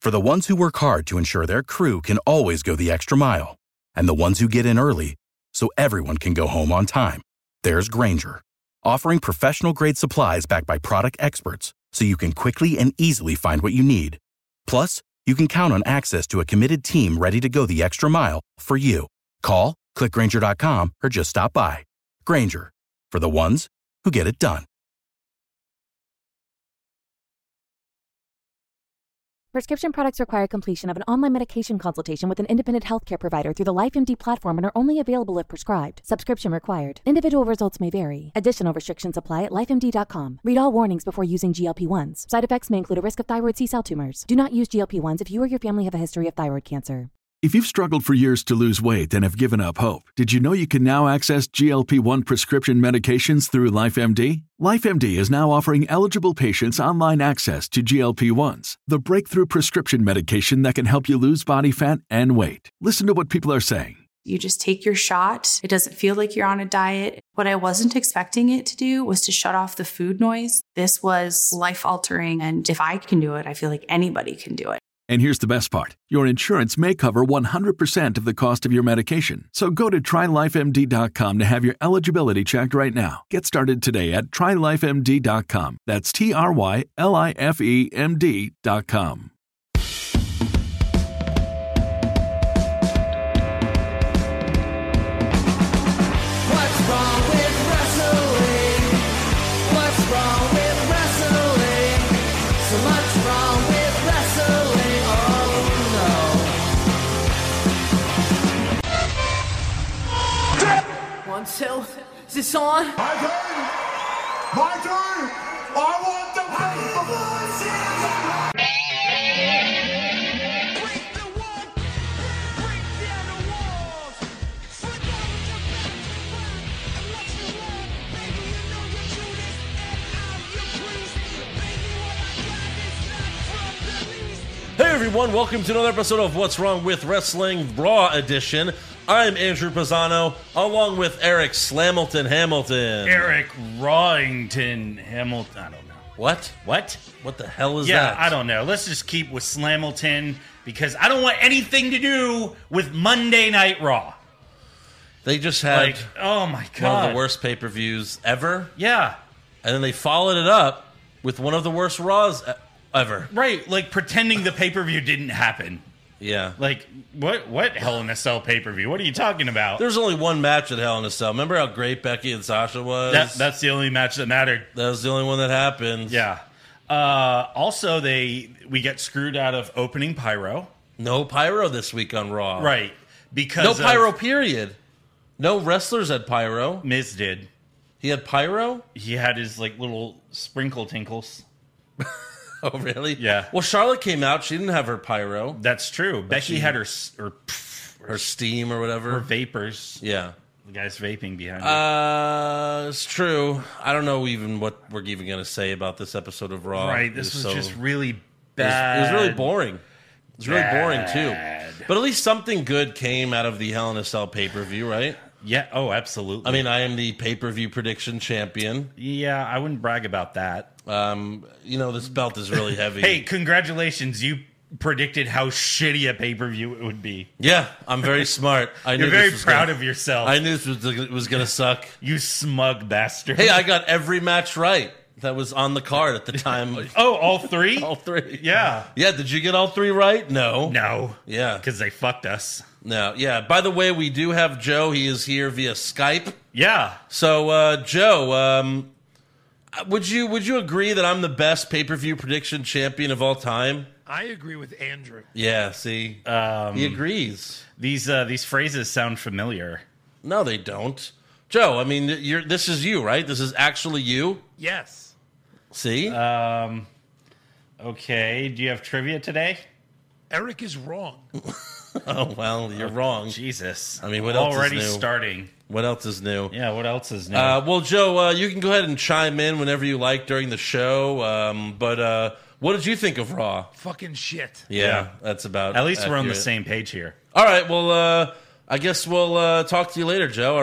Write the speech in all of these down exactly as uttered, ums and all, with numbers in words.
For the ones who work hard to ensure their crew can always go the extra mile, and the ones who get in early so everyone can go home on time, there's Grainger, offering professional-grade supplies backed by product experts so you can quickly and easily find what you need. Plus, you can count on access to a committed team ready to go the extra mile for you. Call, click Grainger dot com, or just stop by. Grainger, for the ones who get it done. Prescription products require completion of an online medication consultation with an independent healthcare provider through the LifeMD platform and are only available if prescribed. Subscription required. Individual results may vary. Additional restrictions apply at life M D dot com. Read all warnings before using G L P ones. Side effects may include a risk of thyroid C-cell tumors. Do not use G L P ones if you or your family have a history of thyroid cancer. If you've struggled for years to lose weight and have given up hope, did you know you can now access G L P one prescription medications through LifeMD? LifeMD is now offering eligible patients online access to G L P ones, the breakthrough prescription medication that can help you lose body fat and weight. Listen to what people are saying. You just take your shot. It doesn't feel like you're on a diet. What I wasn't expecting it to do was to shut off the food noise. This was life-altering, and if I can do it, I feel like anybody can do it. And here's the best part. Your insurance may cover one hundred percent of the cost of your medication. So go to try life M D dot com to have your eligibility checked right now. Get started today at try life M D dot com. That's T R Y L I F E M D dot com. What's wrong with wrestling? What's wrong with wrestling? So much wrong with wrestling. One, two, is this on? My turn! My turn! I want the break the wall! Break down the walls! Flip over your back to front and watch the wall. Baby, you know you're Judas and I'm your priest. Baby, what I got is not from the least. Hey everyone, welcome to another episode of What's Wrong with Wrestling Raw Edition. I'm Andrew Pisano, along with Eric Slamilton Hamilton. Eric Rawington Hamilton. I don't know. What? What? What the hell is yeah, that? I don't know. Let's just keep with Slamilton because I don't want anything to do with Monday Night Raw. They just had like, oh my God. one of the worst pay-per-views ever. Yeah. And then they followed it up with one of the worst Raws ever. Right, like pretending the pay-per-view didn't happen. Yeah. Like, what What Hell in a Cell pay-per-view? What are you talking about? There's only one match at Hell in a Cell. Remember how great Becky and Sasha was? That, that's the only match that mattered. That was the only one that happened. Yeah. Uh, also, they we get screwed out of opening Pyro. No Pyro this week on Raw. Right. Because No Pyro, of, period. No wrestlers had Pyro. Miz did. He had Pyro? He had his, like, little sprinkle tinkles. Oh, really? Yeah. Well, Charlotte came out. She didn't have her Pyro. That's true. Becky she, had her, her her steam or whatever. Her vapors. Yeah. The guy's vaping behind her. Uh, it's true. I don't know even what we're even going to say about this episode of Raw. Right. This was, was so, just really It bad. was, it was really boring. It was really bad. boring, too. But at least something good came out of the Hell in a Cell pay-per-view, right? Yeah. Oh, absolutely. I mean, I am the pay-per-view prediction champion. Yeah, I wouldn't brag about that. Um, you know, this belt is really heavy. Hey, congratulations. You predicted how shitty a pay-per-view it would be. Yeah, I'm very smart. I You're knew very this was proud gonna, of yourself. I knew this was, was going to suck. You smug bastard. Hey, I got every match right that was on the card at the time. Oh, all three? All three. Yeah. Yeah, did you get all three right? No. No. Yeah. Because they fucked us. No, yeah. By the way, we do have Joe. He is here via Skype. Yeah. So, uh, Joe, um, would you would you agree that I'm the best pay-per-view prediction champion of all time? I agree with Andrew. Yeah, see? Um, he agrees. These uh, these phrases sound familiar. No, they don't. Joe, I mean, you're, this is you, right? This is actually you? Yes. See? Um. Okay. Do you have trivia today? Eric is wrong. Oh, well, you're wrong. Jesus. I mean, what We're else already is new? starting. What else is new? Yeah, what else is new? Uh, well, Joe, uh, you can go ahead and chime in whenever you like during the show. Um, but uh, what did you think of Raw? Fucking shit. Yeah, Yeah. that's about At least we're on the accurate. same page here. All right, well, uh, I guess we'll uh, talk to you later, Joe, all right?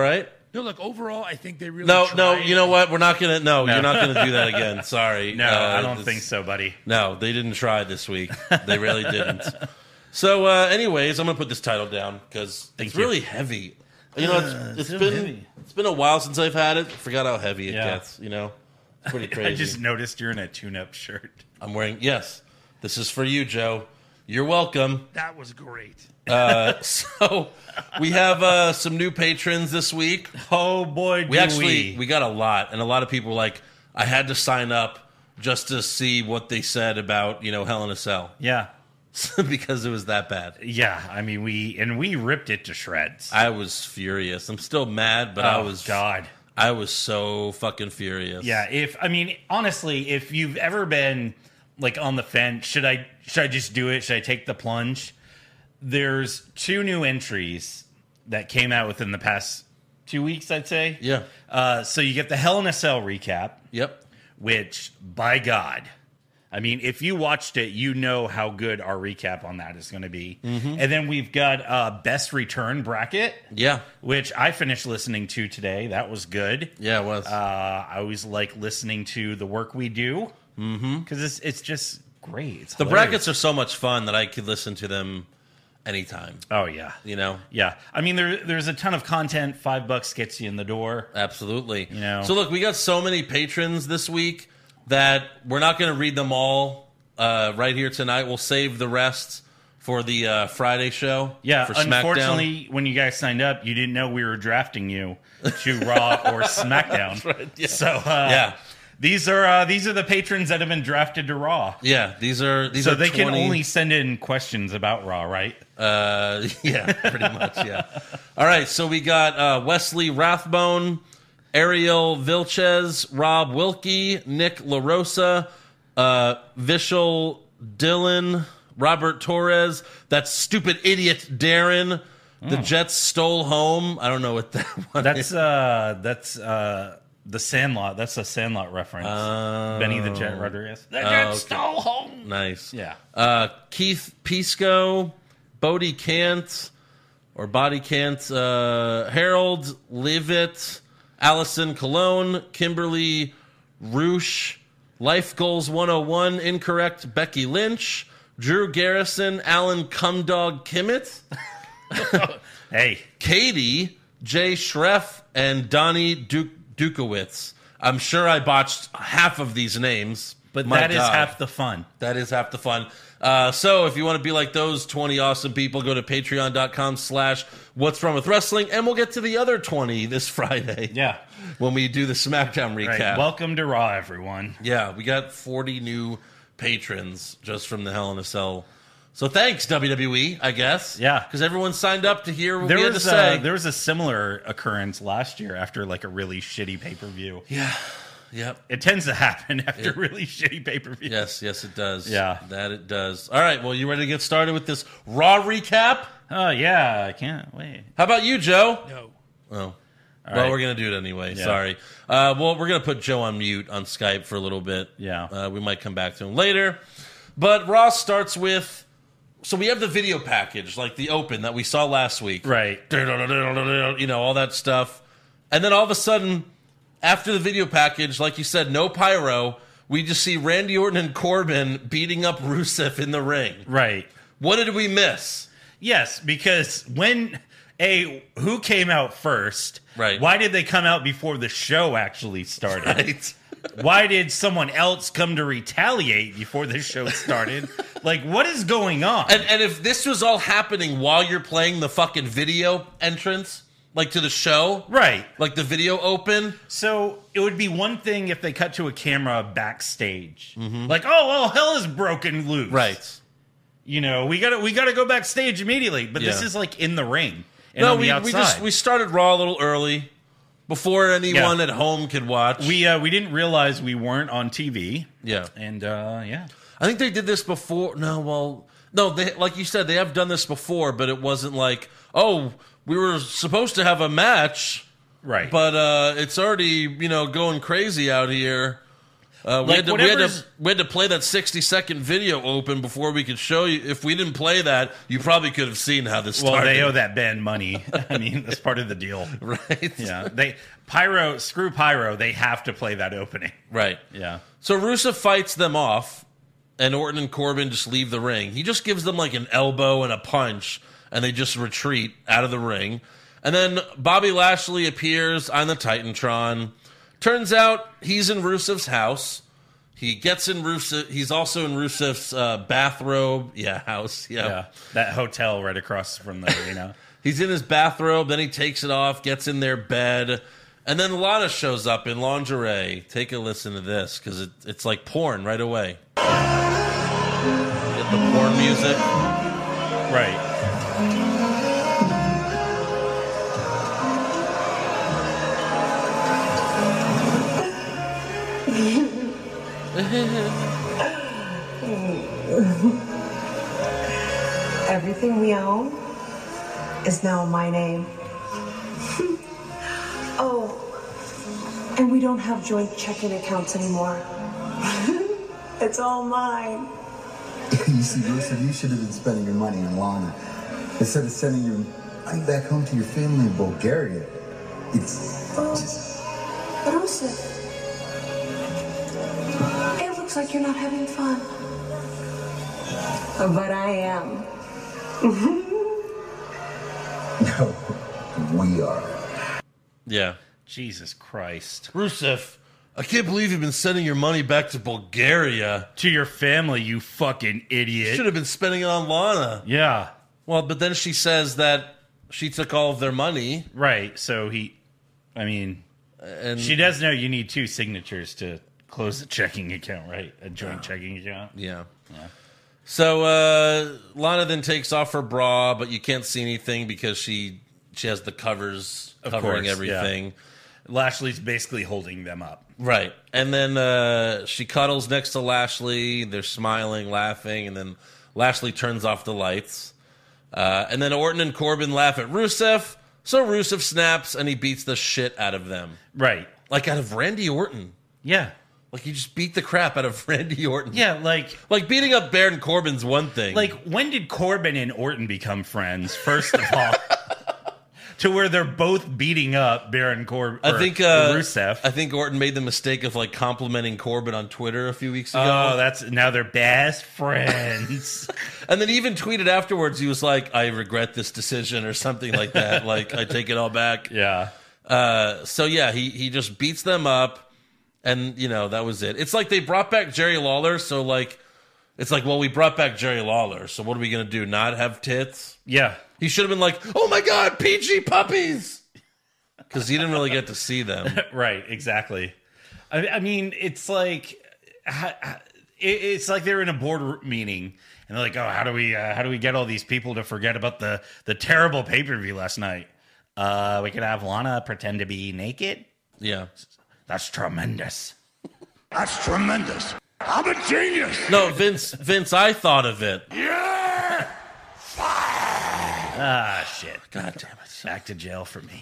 No, look, overall, I think they really No, tried. no, you know what? We're not gonna. No, you're not gonna do that again. Sorry. No, Uh, I don't this- think so, buddy. No, they didn't try this week. They really didn't. So, uh, anyways, I'm gonna put this title down because it's you. really heavy. You know, it's, it's so been heavy. it's been a while since I've had it. Forgot how heavy it Yeah. gets. You know, it's pretty crazy. I just noticed you're in a tune-up shirt. I'm wearing. Yes, this is for you, Joe. You're welcome. That was great. Uh, so we have uh, some new patrons this week. Oh boy, do We actually we. we got a lot, and a lot of people were like, I had to sign up just to see what they said about you know Hell in a Cell Yeah. because it was that bad. Yeah, I mean, we and we ripped it to shreds. I was furious. I'm still mad, but I Oh, was God. I was so fucking furious. Yeah, if I mean, honestly, if you've ever been like on the fence, should I should I just do it? Should I take the plunge? There's two new entries that came out within the past two weeks, I'd say. Yeah. Uh, so you get the Hell in a Cell recap, Yep. which, by God, I mean, if you watched it, you know how good our recap on that is going to be. Mm-hmm. And then we've got uh, Best Return Bracket, Yeah. which I finished listening to today. That was good. Yeah, it was. Uh, I always like listening to the work we do because mm-hmm. it's it's just great. It's the hilarious. brackets are so much fun that I could listen to them anytime. Oh yeah, You know. yeah. I mean, there there's a ton of content. Five bucks gets you in the door. Absolutely. You know. So look, we got so many patrons this week that we're not going to read them all uh, right here tonight. We'll save the rest for the uh, Friday show. Yeah. For SmackDown. Unfortunately, when you guys signed up, you didn't know we were drafting you to Raw or SmackDown. right, yeah. So uh, Yeah. these are uh, these are the patrons that have been drafted to Raw. Yeah, these are these So are they can twenty only send in questions about Raw, right? Uh, yeah, pretty much. Yeah. All right. So we got uh, Wesley Rathbone, Ariel Vilches, Rob Wilkie, Nick LaRosa, uh, Vishal Dillon, Robert Torres, that stupid idiot Darren. The Jets stole home. I don't know what that one That's is. uh that's uh the Sandlot. That's a Sandlot reference. Benny the Jet Rodriguez. The Jet okay. stole home. Nice. Yeah. Uh, Keith Pisco, Bodie Kant, or Body Kant, uh, Harold Levitt, Allison Cologne, Kimberly Roosh, Life Goals one oh one, Incorrect, Becky Lynch, Drew Garrison, Alan Cumdog Kimmett, Hey, Katie, Jay Schreff, and Donnie Duke Dukowitz. I'm sure I botched half of these names, but My that is God. half the fun. That is half the fun. Uh, so if you want to be like those twenty awesome people, go to patreon.com slash what's wrong with wrestling, and we'll get to the other twenty this Friday. Yeah. When we do the SmackDown recap. Right. Welcome to Raw, everyone. Yeah, we got forty new patrons just from the Hell in a Cell. So thanks, W W E, I guess. Yeah. Because everyone signed up to hear what There we had was to say. uh, there was a similar occurrence last year after like a really shitty pay per view. yeah. Yep. It tends to happen after really shitty pay per view. Yes, yes, it does. Yeah. That it does. All right, well, you ready to get started with this Raw recap? Oh yeah, I can't wait. How about you, Joe? No. Oh. Well, right. we're going to do it anyway. Yeah. Sorry. Uh, well, we're going to put Joe on mute on Skype for a little bit. Yeah. Uh, we might come back to him later. But Raw starts with... So we have the video package, like the open that we saw last week. Right. You know, all that stuff. And then all of a sudden, after the video package, like you said, no pyro, we just see Randy Orton and Corbin beating up Rusev in the ring. Right. What did we miss? Yes, because when a who came out first? Right. Why did they come out before the show actually started? Right. Why did someone else come to retaliate before the show started? Like, what is going on? And, and if this was all happening while you're playing the fucking video entrance, like to the show, right. like the video open, So it would be one thing if they cut to a camera backstage, like, oh, well, hell is broken loose, right? You know, we gotta we gotta go backstage immediately. But this Yeah. is like in the ring and No, on we the outside. we just we started Raw a little early before anyone Yeah. at home could watch. we uh, we didn't realize we weren't on T V, yeah, and uh, yeah, I think they did this before. No, well, no, they like you said, they have done this before, but it wasn't like, oh, we were supposed to have a match, right. but uh, it's already you know going crazy out here. Uh, we, Like, had to, we, had to, whatever's- we had to play that sixty second video open before we could show you. If we didn't play that, you probably could have seen how this Well, started. they owe that band money. I mean, that's part of the deal. Right? Yeah. They Pyro, screw Pyro, they have to play that opening. Right. Yeah. So Rusev fights them off, and Orton and Corbin just leave the ring. He just gives them like an elbow and a punch, and they just retreat out of the ring. And then Bobby Lashley appears on the Titantron. Turns out he's in Rusev's house. He gets in Rusev. He's also in Rusev's uh, bathrobe. Yeah, house. Yeah. Yeah. That hotel right across from the arena. He's in his bathrobe. Then he takes it off, gets in their bed. And then Lana shows up in lingerie. Take a listen to this because it, it's like porn right away. Get the porn music. Right. Everything we own is now in my name. Oh, and we don't have joint checking accounts anymore. It's all mine. You see, Rusev, you should have been spending your money on Lana instead of sending your money back home to your family in Bulgaria. It's Oh, just... Rusev. It looks like you're not having fun. But I am. No, we are. Yeah. Jesus Christ. Rusev, I can't believe you've been sending your money back to Bulgaria. To your family, you fucking idiot. Should have been spending it on Lana. Yeah. Well, but then she says that she took all of their money. Right. So he, I mean, And she does know you need two signatures to close a checking account, right? A joint checking account. Yeah. Yeah. So uh, Lana then takes off her bra, but you can't see anything because she she has the covers Of covering course, everything. yeah. Lashley's basically holding them up. Right. And then uh, she cuddles next to Lashley. They're smiling, laughing, and then Lashley turns off the lights. Uh, and then Orton and Corbin laugh at Rusev. So Rusev snaps and he beats the shit out of them. Right. Like out of Randy Orton. Yeah. Like he just beat the crap out of Randy Orton. Yeah, like Like beating up Baron Corbin's one thing. like when did Corbin and Orton become friends? First of all, to where they're both beating up Baron Corbin. I think uh, Rusev. I think Orton made the mistake of like complimenting Corbin on Twitter a few weeks ago. Oh, that's now they're best friends. And then he even tweeted afterwards. He was like, "I regret this decision" or something like that. Like I take it all back. Yeah. Uh, so yeah, he he just beats them up. And, you know, that was it. It's like they brought back Jerry Lawler, so, like, it's like, well, we brought back Jerry Lawler, so what are we going to do, not have tits? Yeah. He should have been like, oh, my God, P G puppies! Because he didn't really get to see them. Right, exactly. I, I mean, it's like ha- ha- it, it's like they're in a board meeting, and they're like, oh, how do we uh, how do we get all these people to forget about the, the terrible pay-per-view last night? Uh, we could have Lana pretend to be naked? Yeah. That's tremendous. That's tremendous. I'm a genius. No, Vince, Vince, I thought of it. Yeah. Ah, shit. God damn it. Back to jail for me.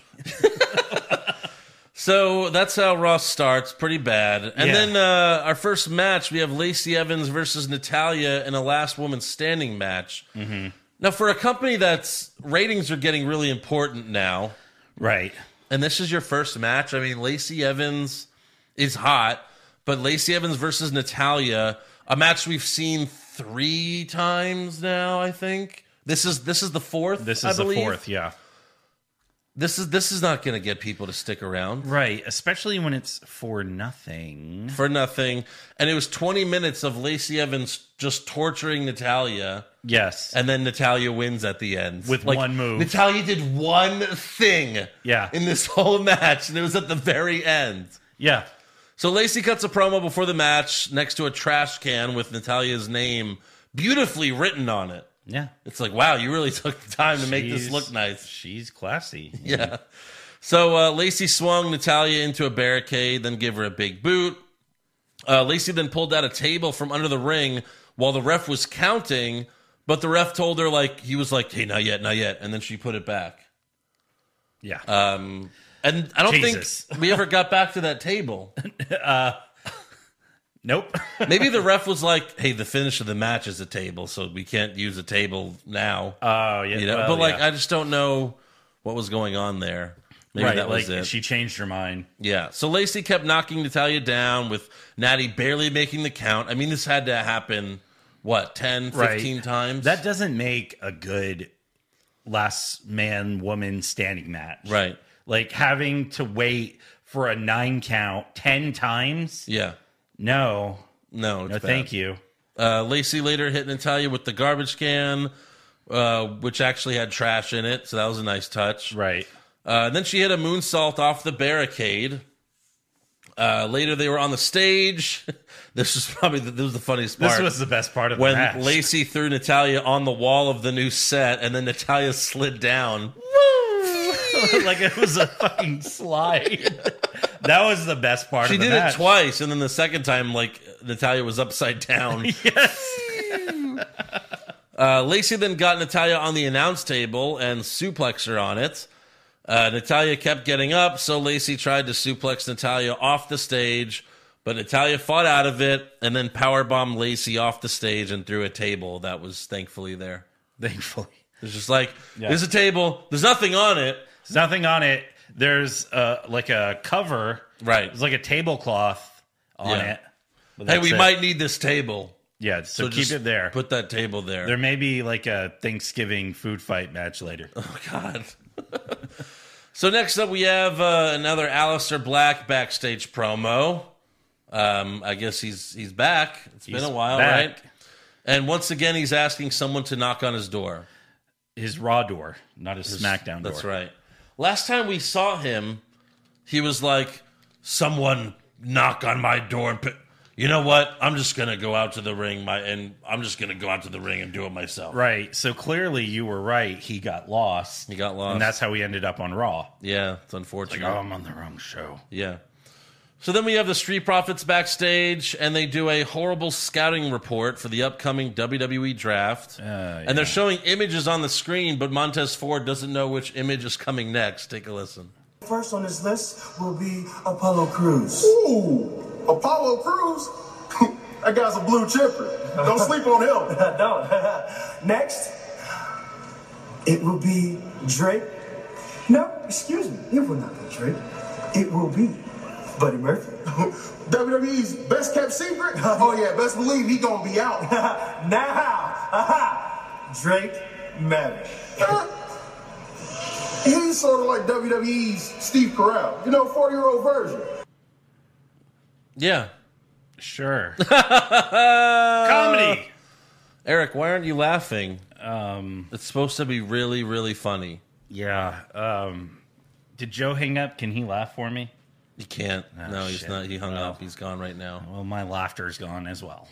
So that's how Raw starts. Pretty bad. And Yeah. then uh, our first match, we have Lacey Evans versus Natalya in a last woman standing match. Mm-hmm. Now, for a company that's ratings are getting really important now, Right. and this is your first match. I mean, Lacey Evans is hot, but Lacey Evans versus Natalya, a match we've seen three times now. I think this is this is the fourth. This I is the believe. fourth, yeah. This is this is not going to get people to stick around. Right, especially when it's for nothing. For nothing. And it was twenty minutes of Lacey Evans just torturing Natalya. Yes. And then Natalya wins at the end. With Like, one move. Natalya did one thing Yeah. in this whole match, and it was at the very end. Yeah. So Lacey cuts a promo before the match next to a trash can with Natalya's name beautifully written on it. Yeah. It's like, wow, you really took the time to make this She's- look nice. She's classy. Yeah. So uh, Lacey swung Natalya into a barricade, then gave her a big boot. Uh, Lacey then pulled out a table from under the ring while the ref was counting, but the ref told her, like, he was like, hey, not yet, not yet. And then she put it back. Yeah. Um, and I don't Jesus. think we ever got back to that table. uh, Nope. Maybe the ref was like, "Hey, the finish of the match is a table, so we can't use a table now." Oh, yeah. You know? well, but like, yeah. I just don't know what was going on there. Maybe right, that was like it. she changed her mind. Yeah. So Lacey kept knocking Natalya down with Natty barely making the count. I mean, this had to happen, what, ten, fifteen Right. times? That doesn't make a good last man woman standing match. Right. Like having to wait for a nine count ten times. Yeah. No. No, it's No, bad. thank you. Uh, Lacey later hit Natalya with the garbage can, uh, which actually had trash in it, so that was a nice touch. Right. Uh, and then she hit a moonsault off the barricade. Uh, later, they were on the stage. This was probably the, this was the funniest part. This was the best part of the when match. Lacey threw Natalya on the wall of the new set, and then Natalya slid down. Like it was a fucking slide. That was the best part She of the did match. it twice, and then the second time, like Natalya was upside down. Yes. uh, Lacey then got Natalya on the announce table and suplexed her on it. Uh, Natalya kept getting up, so Lacey tried to suplex Natalya off the stage, but Natalya fought out of it and then powerbombed Lacey off the stage and threw a table that was thankfully there. Thankfully. It's just like, Yeah. there's a table, there's nothing on it. There's nothing on it. There's uh, like a cover. Right. There's like a tablecloth on Yeah. it. But Hey, that's we it. might need this table. Yeah, so, keep just it there. Put that table there. There may be like a Thanksgiving food fight match later. Oh, God. So next up, we have uh, another Aleister Black backstage promo. Um, I guess he's he's back. It's He's been a while, back. right? And once again, he's asking someone to knock on his door. His Raw door, not his, SmackDown door. That's right. Last time we saw him, he was like, someone knock on my door and put... You know what? I'm just going to go out to the ring, my and I'm just going to go out to the ring and do it myself. Right. So clearly you were right. He got lost. He got lost. And that's how he ended up on Raw. Yeah, it's Like, unfortunate. oh, I'm on the wrong show. Yeah. So then we have the Street Profits backstage, and they do a horrible scouting report for the upcoming W W E draft. Uh, And they're showing images on the screen, but Montez Ford doesn't know which image is coming next. Take a listen. First on this list will be Apollo Crews. Ooh, Apollo Crews? That guy's a blue chipper. Don't sleep on him. Don't. Next, it will be Drake. No, excuse me. It will not be Drake. It will be Buddy Murphy. W W E's best kept secret? Oh yeah, best believe he gonna be out. Now, aha, Drake Maverick. He's sort of like W W E's Steve Carell. You know, forty-year-old version. Yeah. Sure. Comedy. Eric, why aren't you laughing? Um, It's supposed to be really, really funny. yeah. Um, did Joe hang up? Can he laugh for me? He can't. Oh, no, he's shit. not. He hung Oh. up. He's gone right now. Well, my laughter's gone as well.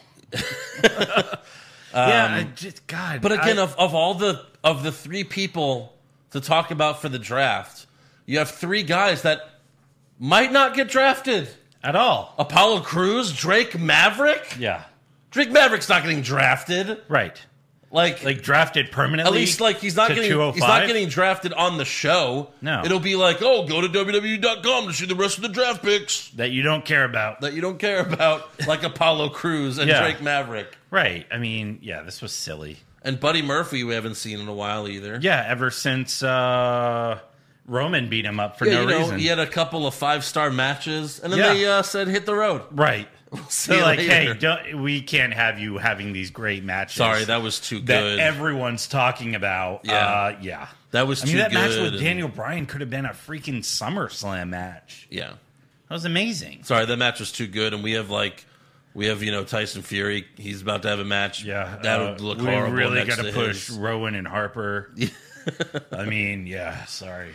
yeah, I just God. But again, I- of, of all the of the three people to talk about for the draft, you have three guys that might not get drafted at all. Apollo Crews, Drake Maverick. Yeah, Drake Maverick's not getting drafted. right. Like, Like drafted permanently. at least like he's not to getting two oh he's not five? getting drafted on the show. No. It'll be like, oh, go to W W E dot com to see the rest of the draft picks that you don't care about. that you don't care about, like Apollo Crews and Yeah. Drake Maverick. Right. I mean, yeah, this was silly. And Buddy Murphy, we haven't seen in a while either. Yeah, ever since uh, Roman beat him up for Yeah, no you know, reason. he had a couple of five star matches, and then Yeah. they uh, said hit the road. Right. see So you like, later. hey, don't, we can't have you having these great matches. Sorry, that was too that good. everyone's talking about. Yeah. uh, yeah. That was I mean, too that match good, with and- Daniel Bryan could have been a freaking SummerSlam match. Yeah, That was amazing. sorry, that match was too good, and we have like we have you know Tyson Fury. He's about to have a match. Yeah, that uh, would look we horrible. really next got to to push his. Rowan and Harper. I mean, yeah, sorry.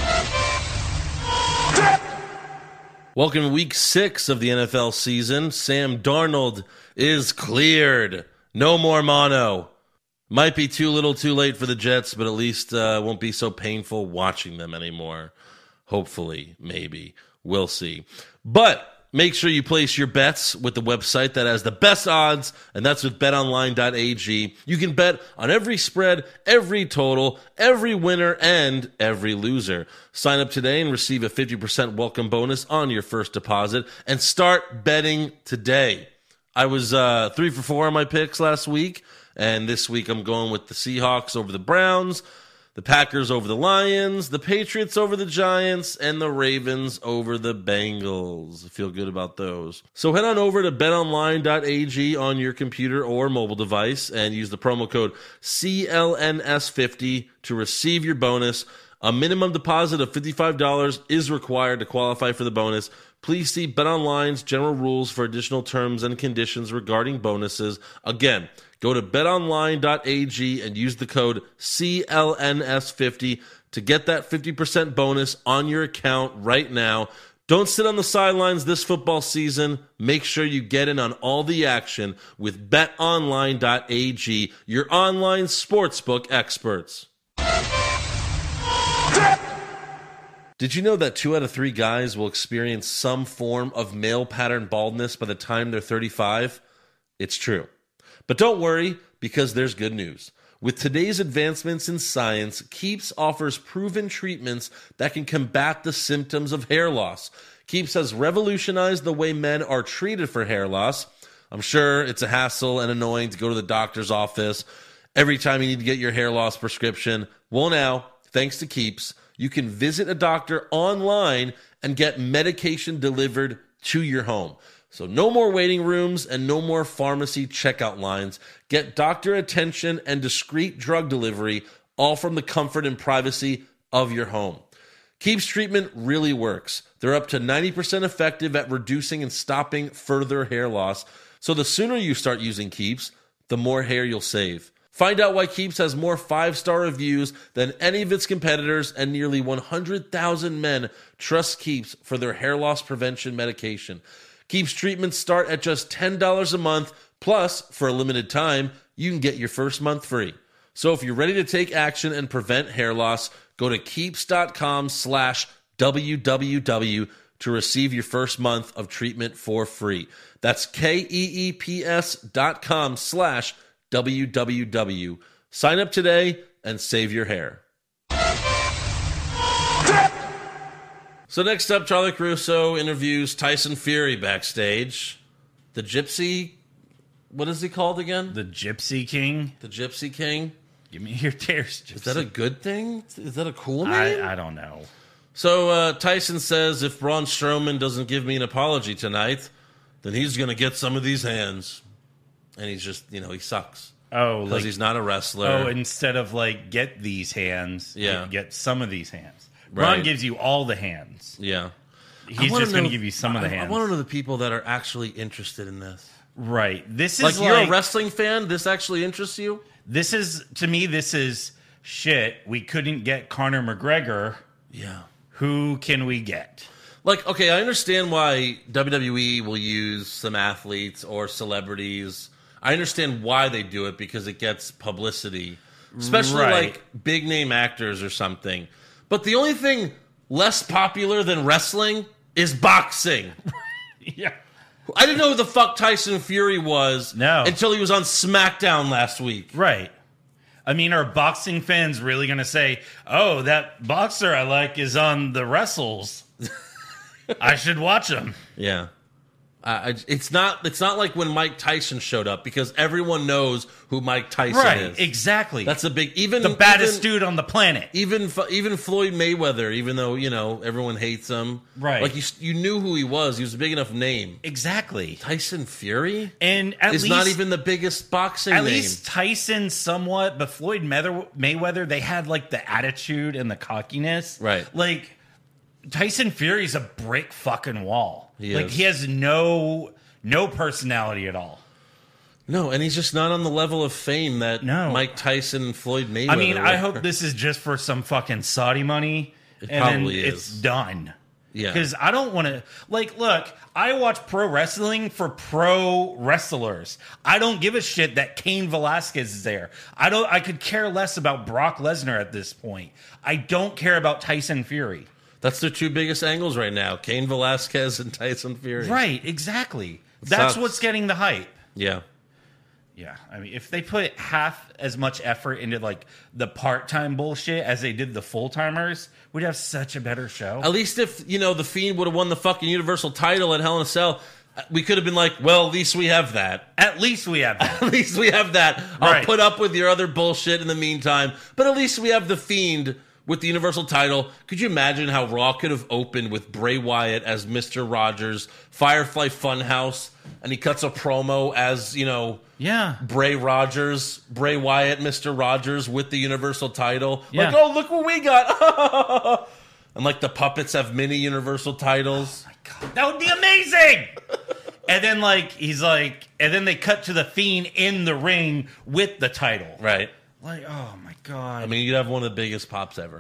Welcome to week six of the N F L season. Sam Darnold is cleared. No more mono. Might be too little too late for the Jets, but at least uh, won't be so painful watching them anymore. Hopefully, maybe. We'll see. But make sure you place your bets with the website that has the best odds, and that's with bet online dot a g. You can bet on every spread, every total, every winner, and every loser. Sign up today and receive a fifty percent welcome bonus on your first deposit, and start betting today. I was uh, three for four on my picks last week, and this week I'm going with the Seahawks over the Browns, the Packers over the Lions, the Patriots over the Giants, and the Ravens over the Bengals. I feel good about those. So head on over to bet online dot a g on your computer or mobile device and use the promo code C L N S fifty to receive your bonus. A minimum deposit of fifty-five dollars is required to qualify for the bonus. Please see BetOnline's general rules for additional terms and conditions regarding bonuses. Again, go to bet online dot a g and use the code C L N S fifty to get that fifty percent bonus on your account right now. Don't sit on the sidelines this football season. Make sure you get in on all the action with bet online dot a g, your online sportsbook experts. Did you know that two out of three guys will experience some form of male pattern baldness by the time they're thirty-five? It's true. But don't worry, because there's good news. With today's advancements in science, Keeps offers proven treatments that can combat the symptoms of hair loss. Keeps has revolutionized the way men are treated for hair loss. I'm sure it's a hassle and annoying to go to the doctor's office every time you need to get your hair loss prescription. Well, now, thanks to Keeps, you can visit a doctor online and get medication delivered to your home. So no more waiting rooms and no more pharmacy checkout lines. Get doctor attention and discreet drug delivery, all from the comfort and privacy of your home. Keeps treatment really works. They're up to ninety percent effective at reducing and stopping further hair loss. So the sooner you start using Keeps, the more hair you'll save. Find out why Keeps has more five-star reviews than any of its competitors, and nearly one hundred thousand men trust Keeps for their hair loss prevention medication. Keeps treatments start at just ten dollars a month, plus, for a limited time, you can get your first month free. So if you're ready to take action and prevent hair loss, go to keeps.com slash www to receive your first month of treatment for free. That's K-E-E-P-S dot com slash W W W. Sign up today and save your hair. So next up, Charlie Caruso interviews Tyson Fury backstage. The Gypsy, what is he called again? The Gypsy King. The Gypsy King. Give me your tears, Gypsy. Is that a good thing? Is that a cool name? I, I don't know. So uh, Tyson says if Braun Strowman doesn't give me an apology tonight, then he's going to get some of these hands. And he's just, you know, he sucks. Oh, because like, he's not a wrestler. Oh, instead of like get these hands, yeah, get some of these hands. Braun right. gives you all the hands. Yeah, he's just going to give you some I, of the hands. I want to know the people that are actually interested in this. Right. This is like, like you're a wrestling fan. This actually interests you. This is to me. This is shit. We couldn't get Conor McGregor. Yeah. Who can we get? Like, okay, I understand why W W E will use some athletes or celebrities. I understand why they do it, because it gets publicity, especially right. like big name actors or something. But the only thing less popular than wrestling is boxing. Yeah. I didn't know who the fuck Tyson Fury was no. until he was on SmackDown last week. Right. I mean, are boxing fans really going to say, oh, that boxer I like is on the wrestles? I should watch him. Yeah. Uh, it's not It's not like when Mike Tyson showed up, because everyone knows who Mike Tyson right, is. Exactly. That's a big... even the baddest even, dude on the planet. Even even Floyd Mayweather, even though, you know, everyone hates him. Right. Like, you, you knew who he was. He was a big enough name. Exactly. Tyson Fury? And at is least... not even the biggest boxing at name. At least Tyson somewhat, but Floyd Mayweather, they had, like, the attitude and the cockiness. Right. Like, Tyson Fury's a brick fucking wall. He like, is. he has no... No personality at all. No, and he's just not on the level of fame that no. Mike Tyson and Floyd Mayweather I mean, were. I hope this is just for some fucking Saudi money. It and probably then is. It's done. Yeah. Because I don't want to... Like, look, I watch pro wrestling for pro wrestlers. I don't give a shit that Cain Velasquez is there. I don't. I could care less about Brock Lesnar at this point. I don't care about Tyson Fury. That's their two biggest angles right now. Cain Velasquez and Tyson Fury. Right, exactly. It That's sucks. what's getting the hype. Yeah. Yeah, I mean, if they put half as much effort into, like, the part-time bullshit as they did the full-timers, we'd have such a better show. At least if, you know, The Fiend would have won the fucking Universal title at Hell in a Cell, we could have been like, well, at least we have that. At least we have that. At least we have that. I'll Right. put up with your other bullshit in the meantime. But at least we have The Fiend with the Universal title. Could you imagine how Raw could have opened with Bray Wyatt as Mister Rogers, Firefly Funhouse, and he cuts a promo as, you know, Yeah. Bray Rogers, Bray Wyatt, Mister Rogers with the Universal title. Yeah. Like, oh, look what we got. And like the puppets have mini Universal titles. Oh my God, that would be amazing. And then like he's like, and then they cut to the Fiend in the ring with the title. Right. Like, oh my God. I mean, you'd have one of the biggest pops ever.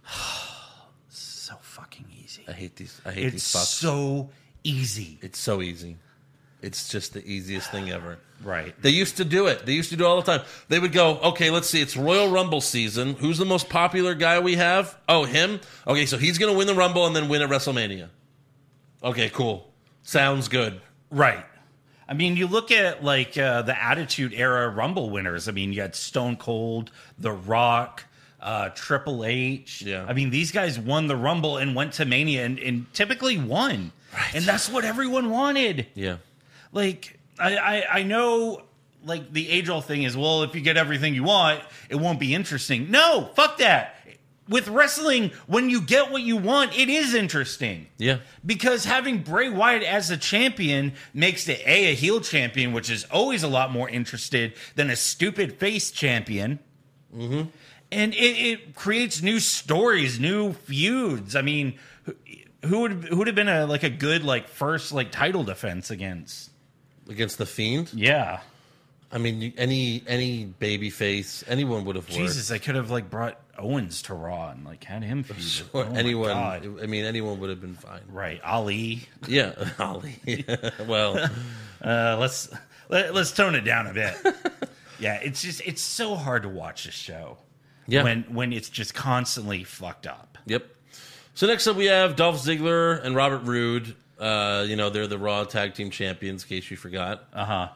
so fucking easy. I hate these. I hate It's these pops. so easy. It's so easy. It's just the easiest thing ever. Right. They used to do it. They used to do it all the time. They would go, okay, let's see. It's Royal Rumble season. Who's the most popular guy we have? Oh, him? Okay, so he's going to win the Rumble and then win at WrestleMania. Okay, cool. Sounds good. Right. I mean, you look at like uh, the Attitude Era Rumble winners. I mean, you had Stone Cold, The Rock, uh, Triple H. Yeah. I mean, these guys won the Rumble and went to Mania and, and typically won. Right. And that's what everyone wanted. Yeah. Like, I, I, I know, like, the age-old thing is, well, if you get everything you want, it won't be interesting. No, fuck that. With wrestling, when you get what you want, it is interesting. Yeah. Because having Bray Wyatt as a champion makes it, A, a heel champion, which is always a lot more interested than a stupid face champion. Mm-hmm. And it, it creates new stories, new feuds. I mean, who, who would who would have been a like a good like first like title defense against Against The Fiend? Yeah. I mean, you- any any baby face, anyone would have worked. Jesus, I could have like brought Owens to Raw and like had him feud. Sure, Oh my anyone. God. I mean, anyone would have been fine. Right, Ali. Yeah, Ali. Well, uh, let's let, let's tone it down a bit. Yeah, it's just it's so hard to watch this show. Yeah. when when it's just constantly fucked up. Yep. So next up we have Dolph Ziggler and Robert Roode. Uh, you know, they're the Raw Tag Team Champions, in case you forgot. Uh huh.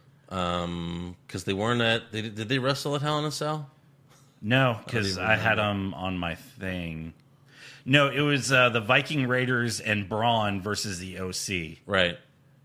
Um, because they weren't at. They, did they wrestle at Hell in a Cell? No, because even I, had remember. them on my thing. No, it was uh, the Viking Raiders and Braun versus the O C. Right.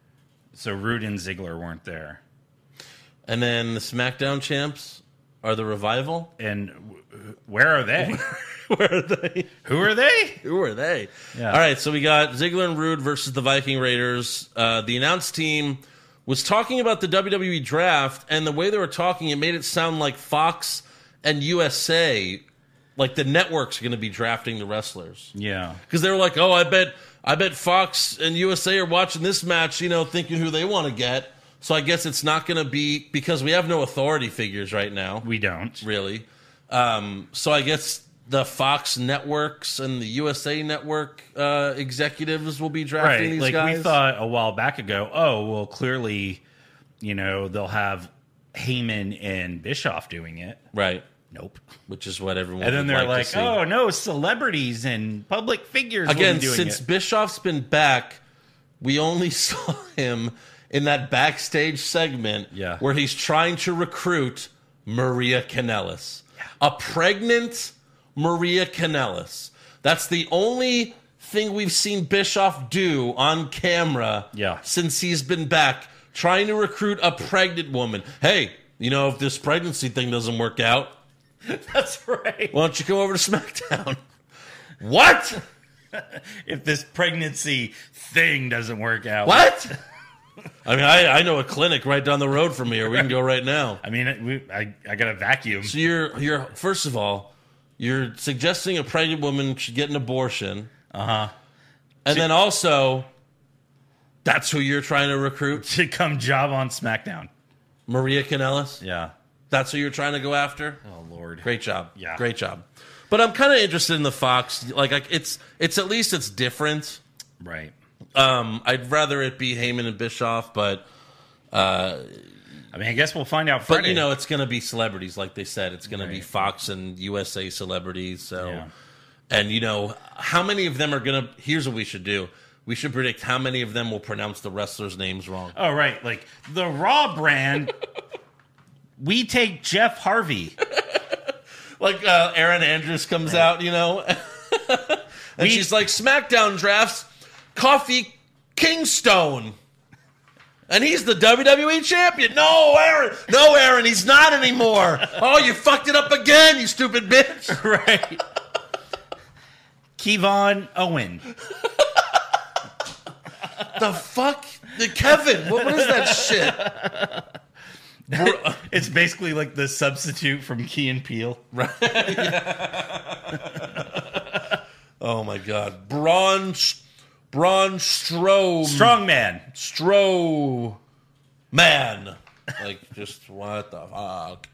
So Rude and Ziggler weren't there. And then the SmackDown champs are the Revival. And w- where are they? Where are they? Who are they? Who are they? Yeah. All right, so we got Ziggler and Rude versus the Viking Raiders. Uh, the announce team was talking about the W W E draft, and the way they were talking, it made it sound like Fox and U S A, like the networks are going to be drafting the wrestlers. Yeah. Because they were like, oh, I bet, I bet Fox and U S A are watching this match, you know, thinking who they want to get. So I guess it's not going to be, because we have no authority figures right now. We don't. Really. Um, so I guess the Fox networks and the U S A network uh, executives will be drafting Right. these Like guys. we thought a while back ago, oh, well, clearly, you know, they'll have Heyman and Bischoff doing it. Right. Nope. Which is what everyone And then would they're like, like, to see. oh, no, celebrities and public figures will Again, be doing since it. Bischoff's been back, we only saw him in that backstage segment Yeah. where he's trying to recruit Maria Kanellis. A pregnant Maria Kanellis. That's the only thing we've seen Bischoff do on camera Yeah. since he's been back, trying to recruit a pregnant woman. Hey, you know, if this pregnancy thing doesn't work out, That's right. why don't you come over to SmackDown? What? If this pregnancy thing doesn't work out. What? I mean, I, I know a clinic right down the road from here. We can go right now. I mean, we, I, I got a vacuum. So you're you're first of all, you're suggesting a pregnant woman should get an abortion, Uh huh. and then also, that's who you're trying to recruit, To come job on SmackDown. Maria Kanellis. Yeah. That's who you're trying to go after. Oh, Lord. Great job. Yeah. Great job. But I'm kind of interested in the Fox. Like, I- it's it's at least it's different. Right. Um, I'd rather it be Heyman and Bischoff, but uh, I mean, I guess we'll find out Friday. but you know, it's going to be celebrities, like they said. It's going to be Right. Fox and U S A celebrities. So, Yeah. and you know, how many of them are going to? Here's what we should do: we should predict how many of them will pronounce the wrestlers' names wrong. Oh, right. Like the Raw brand, we take Jeff Harvey. Like uh, Aaron Andrews comes out, you know, and We- she's like, "SmackDown drafts Coffee Kingstone." And he's the W W E champion. No, Aaron. No, Aaron, he's not anymore. Oh, you fucked it up again, you stupid bitch. Right. Kevon Owen. The fuck? The Kevin, what, what is that shit? It's basically like the substitute from Key and Peele. Right. Oh, my God. Braun... Braun Strowman. Strongman. Stro Man. Like, just what the fuck?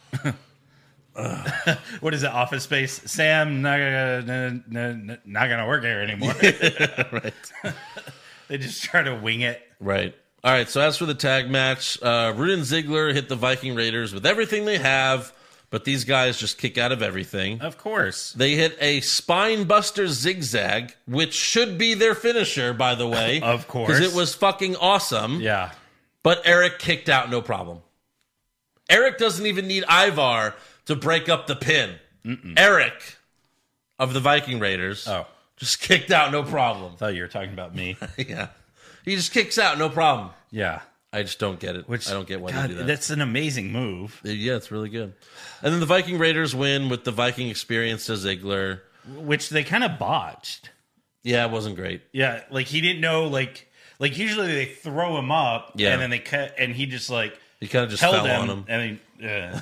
Uh. What is it? Office Space? Sam, not gonna, not, not gonna work here anymore. Right. They just try to wing it. Right. All right. So as for the tag match, uh, Roode and Ziggler hit the Viking Raiders with everything they have, but these guys just kick out of everything. Of course. They hit a spine buster zigzag, which should be their finisher, by the way. Of course. Because it was fucking awesome. Yeah. But Eric kicked out, no problem. Eric doesn't even need Ivar to break up the pin. Mm-mm. Eric of the Viking Raiders oh. just kicked out, no problem. I thought you were talking about me. Yeah. He just kicks out, no problem. Yeah. I just don't get it. Which, I don't get why God, they do that. That's an amazing move. Yeah, it's really good. And then the Viking Raiders win with the Viking experience to Ziggler. Which they kind of botched. Yeah, it wasn't great. Yeah, like he didn't know, like, like usually they throw him up, yeah. and then they cut, and he just like he kind of just held fell him, on him, and he, uh,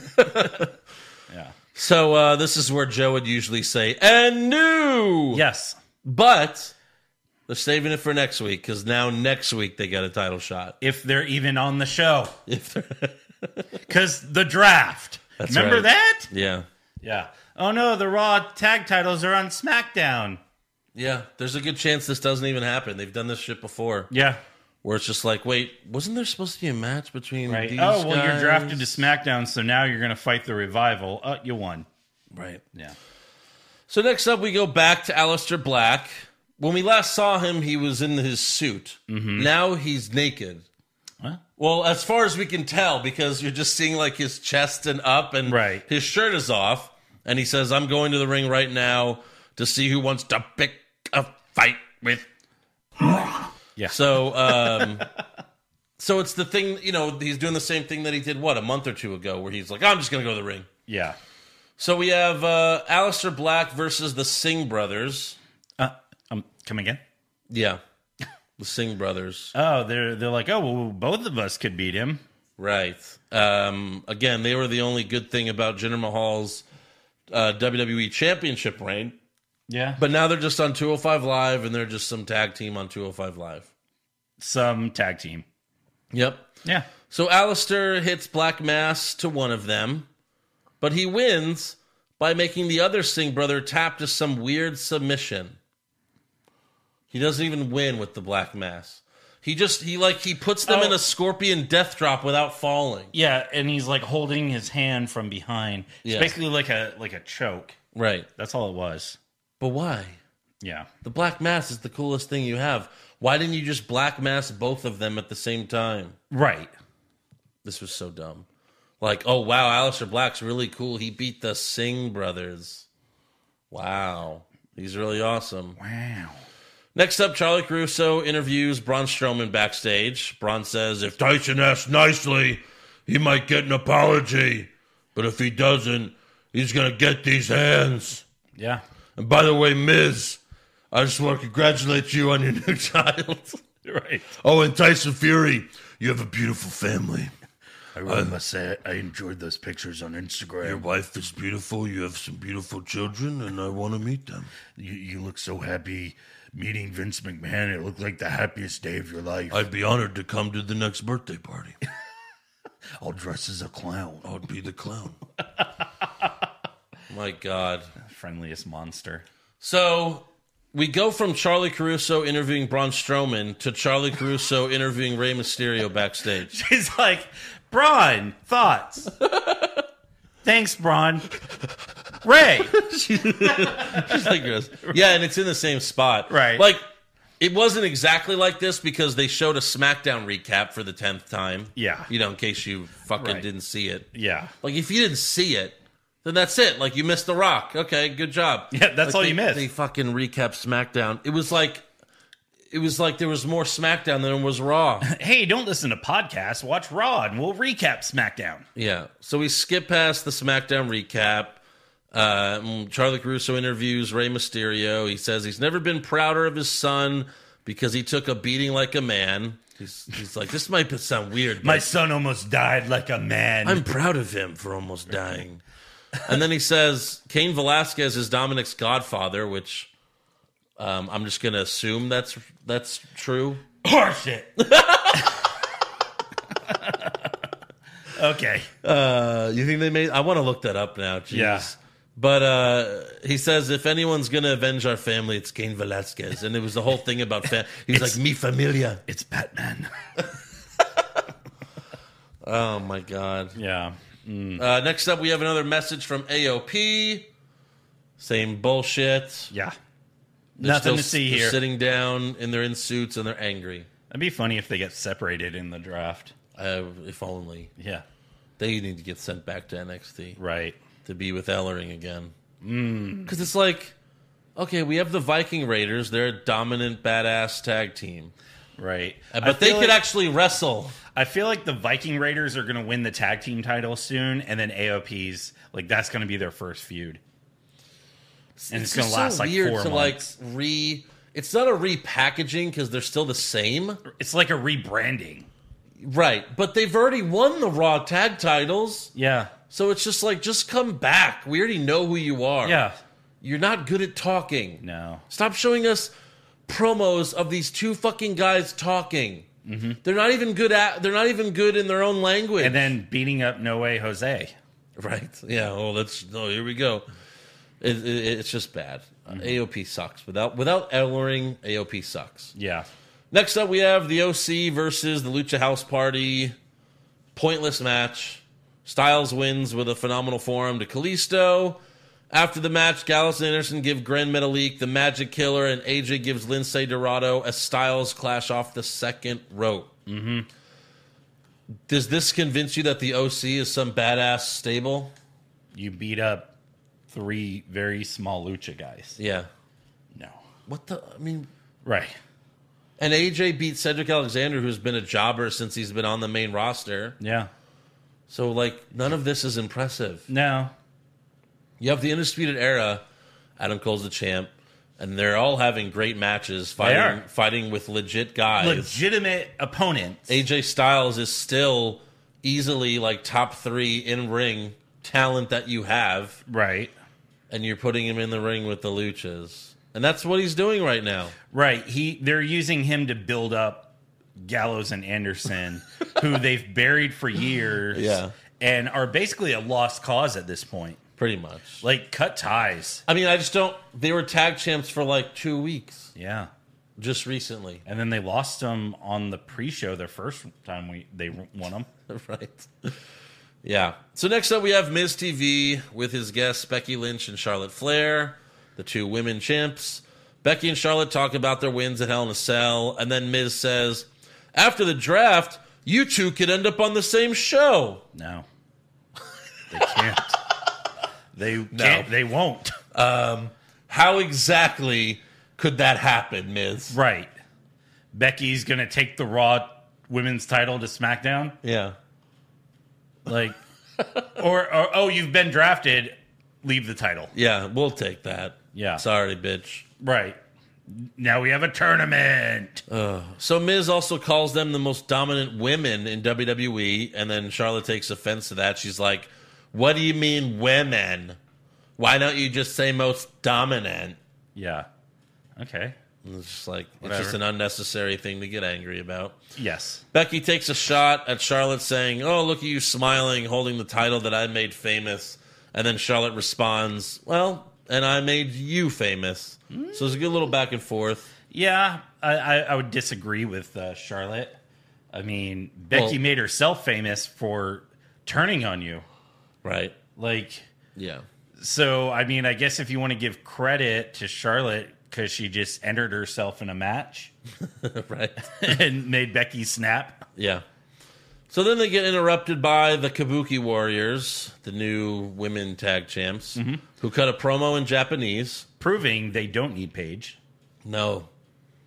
yeah. So uh, this is where Joe would usually say, "And new." Yes, but they're saving it for next week because now next week they got a title shot if they're even on the show. If because the draft. That's Remember right. that? Yeah, yeah. Oh no, the Raw tag titles are on SmackDown. Yeah, there's a good chance this doesn't even happen. They've done this shit before. Yeah. Where it's just like, wait, wasn't there supposed to be a match between right. these Oh, well, guys? you're drafted to SmackDown, so now you're going to fight the Revival. Uh, you won. Right. Yeah. So next up, we go back to Aleister Black. When we last saw him, he was in his suit. Mm-hmm. Now he's naked. What? Well, as far as we can tell, because you're just seeing like his chest and up, and right. his shirt is off, and he says, "I'm going to the ring right now to see who wants to pick a fight with." Yeah. So, um, so it's the thing, you know, he's doing the same thing that he did, what, a month or two ago, where he's like, I'm just going to go to the ring. Yeah. So we have uh, Aleister Black versus the Singh brothers. Uh, um, come again? Yeah. The Singh brothers. Oh, they're they're like, oh, well, both of us could beat him. Right. Um, again, they were the only good thing about Jinder Mahal's uh, W W E Championship reign. Yeah. But now they're just on two oh five Live, and they're just some tag team on two oh five Live. Some tag team. Yep. Yeah. So Aleister hits Black Mass to one of them, but he wins by making the other Singh brother tap to some weird submission. He doesn't even win with the Black Mass. He just, he like, he puts them oh. in a scorpion death drop without falling. Yeah, and he's like holding his hand from behind. It's Yeah. basically like a like a choke. Right. That's all it was. But why? Yeah. The Black Mass is the coolest thing you have. Why didn't you just Black Mass both of them at the same time? Right. This was so dumb. Like, oh, wow, Aleister Black's really cool. He beat the Singh brothers. Wow. He's really awesome. Wow. Next up, Charlie Caruso interviews Braun Strowman backstage. Braun says, if Tyson asks nicely, he might get an apology. But if he doesn't, he's going to get these hands. Yeah. And by the way, Miz, I just want to congratulate you on your new child. Right. Oh, and Tyson Fury, you have a beautiful family. I really uh, must say, I enjoyed those pictures on Instagram. Your wife is beautiful. You have some beautiful children, and I want to meet them. You, you look so happy meeting Vince McMahon. It looked like the happiest day of your life. I'd be honored to come to the next birthday party. I'll dress as a clown. I'll be the clown. My God. Friendliest monster. So we go from Charlie Caruso interviewing Braun Strowman to Charlie Caruso interviewing Rey Mysterio backstage. She's like, Braun, thoughts? Thanks, Braun. Ray. She's like, gross. Yeah, and it's in the same spot. Right. Like, it wasn't exactly like this because they showed a SmackDown recap for the tenth time. Yeah. You know, in case you fucking Right. didn't see it. Yeah. Like, if you didn't see it, then that's it. Like, you missed The Rock. Okay, good job. Yeah, that's Like, all they, you missed. They fucking recapped SmackDown. It was like, it was like there was more SmackDown than there was Raw. Hey, don't listen to podcasts. Watch Raw, and we'll recap SmackDown. Yeah. So we skip past the SmackDown recap. Uh, Charlie Caruso interviews Rey Mysterio. He says he's never been prouder of his son because he took a beating like a man. He's, he's like, this might sound weird. My son almost died like a man. I'm proud of him for almost dying. And then he says Cain Velasquez is Dominic's godfather, which um, I'm just going to assume that's that's true. Horseshit. Okay. Uh, you think they made... I want to look that up now. Jeez. Yeah. But uh, he says, if anyone's going to avenge our family, it's Cain Velasquez. And it was the whole thing about... Fa- He's It's- like, mi familia. It's Batman. Oh, my God. Yeah. Mm. Uh, next up, we have another message from A O P. Same bullshit. Yeah. They're Nothing still- to see they're here. sitting down, and they're in suits, and they're angry. It'd be funny if they get separated in the draft. Uh, if only. Yeah. They need to get sent back to N X T. Right. To be with Ellering again. Mm. Because it's like, okay, we have the Viking Raiders. They're a dominant, badass tag team. Right. Uh, I but they feel could like- actually wrestle. I feel like the Viking Raiders are going to win the tag team title soon, and then A O P's, like, that's going to be their first feud. And it's, going to just last so like weird four to months. like re. It's not a repackaging because they're still the same. It's like a rebranding. Right. But they've already won the Raw tag titles. Yeah. So it's just like, just come back. We already know who you are. Yeah. You're not good at talking. No. Stop showing us promos of these two fucking guys talking. Mm-hmm. They're not even good at. They're not even good in their own language. And then beating up No Way Jose. Right. Yeah. Oh, let's. Oh, here we go. It, it, it's just bad. Mm-hmm. Uh, A O P sucks. Without without Ellering, A O P sucks. Yeah. Next up, we have the O C versus the Lucha House Party. Pointless match. Styles wins with a phenomenal forearm to Kalisto. After the match, Gallows and Anderson give Grand Metalik the Magic Killer, and A J gives Lince Dorado as Styles clash off the second rope. Mm-hmm. Does this convince you that the O C is some badass stable? You beat up three very small lucha guys. Yeah. No. What the? I mean... Right. And A J beat Cedric Alexander, who's been a jobber since he's been on the main roster. Yeah. So, like, none of this is impressive. No. You have the Undisputed Era, Adam Cole's the champ, and they're all having great matches, fighting, are. fighting with legit guys. Legitimate opponents. A J Styles is still easily, like, top three in-ring talent that you have. Right. And you're putting him in the ring with the Luchas. And that's what he's doing right now. Right. He they're using him to build up Gallows and Anderson, who they've buried for years, Yeah. and are basically a lost cause at this point. Pretty much. Like, cut ties. I mean, I just don't... They were tag champs for, like, two weeks. Yeah. Just recently. And then they lost them on the pre-show their first time we they won them. Right. Yeah. So next up we have Miz T V with his guests Becky Lynch and Charlotte Flair, the two women champs. Becky and Charlotte talk about their wins at Hell in a Cell, and then Miz says, after the draft, you two could end up on the same show. No. They can't. They can't. They won't. Um, how exactly could that happen, Miz? Right. Becky's going to take the Raw women's title to SmackDown? Yeah. Like, or, or, oh, you've been drafted, leave the title. Yeah, we'll take that. Yeah. Sorry, bitch. Right. Now we have a tournament. Uh, so Miz also calls them the most dominant women in W W E, and then Charlotte takes offense to that. She's like, what do you mean women? Why don't you just say most dominant? Yeah. Okay. And it's just like, Whatever. it's just an unnecessary thing to get angry about. Yes. Becky takes a shot at Charlotte saying, oh, look at you smiling, holding the title that I made famous. And then Charlotte responds, well, and I made you famous. Mm. So it's a good little back and forth. Yeah, I, I, I would disagree with uh, Charlotte. I mean, Becky Well- made herself famous for turning on you. Right. Like, Yeah. so, I mean, I guess if you want to give credit to Charlotte because she just entered herself in a match Right. and made Becky snap. Yeah. So then they get interrupted by the Kabuki Warriors, the new women tag champs, Mm-hmm. who cut a promo in Japanese. Proving they don't need Paige. No.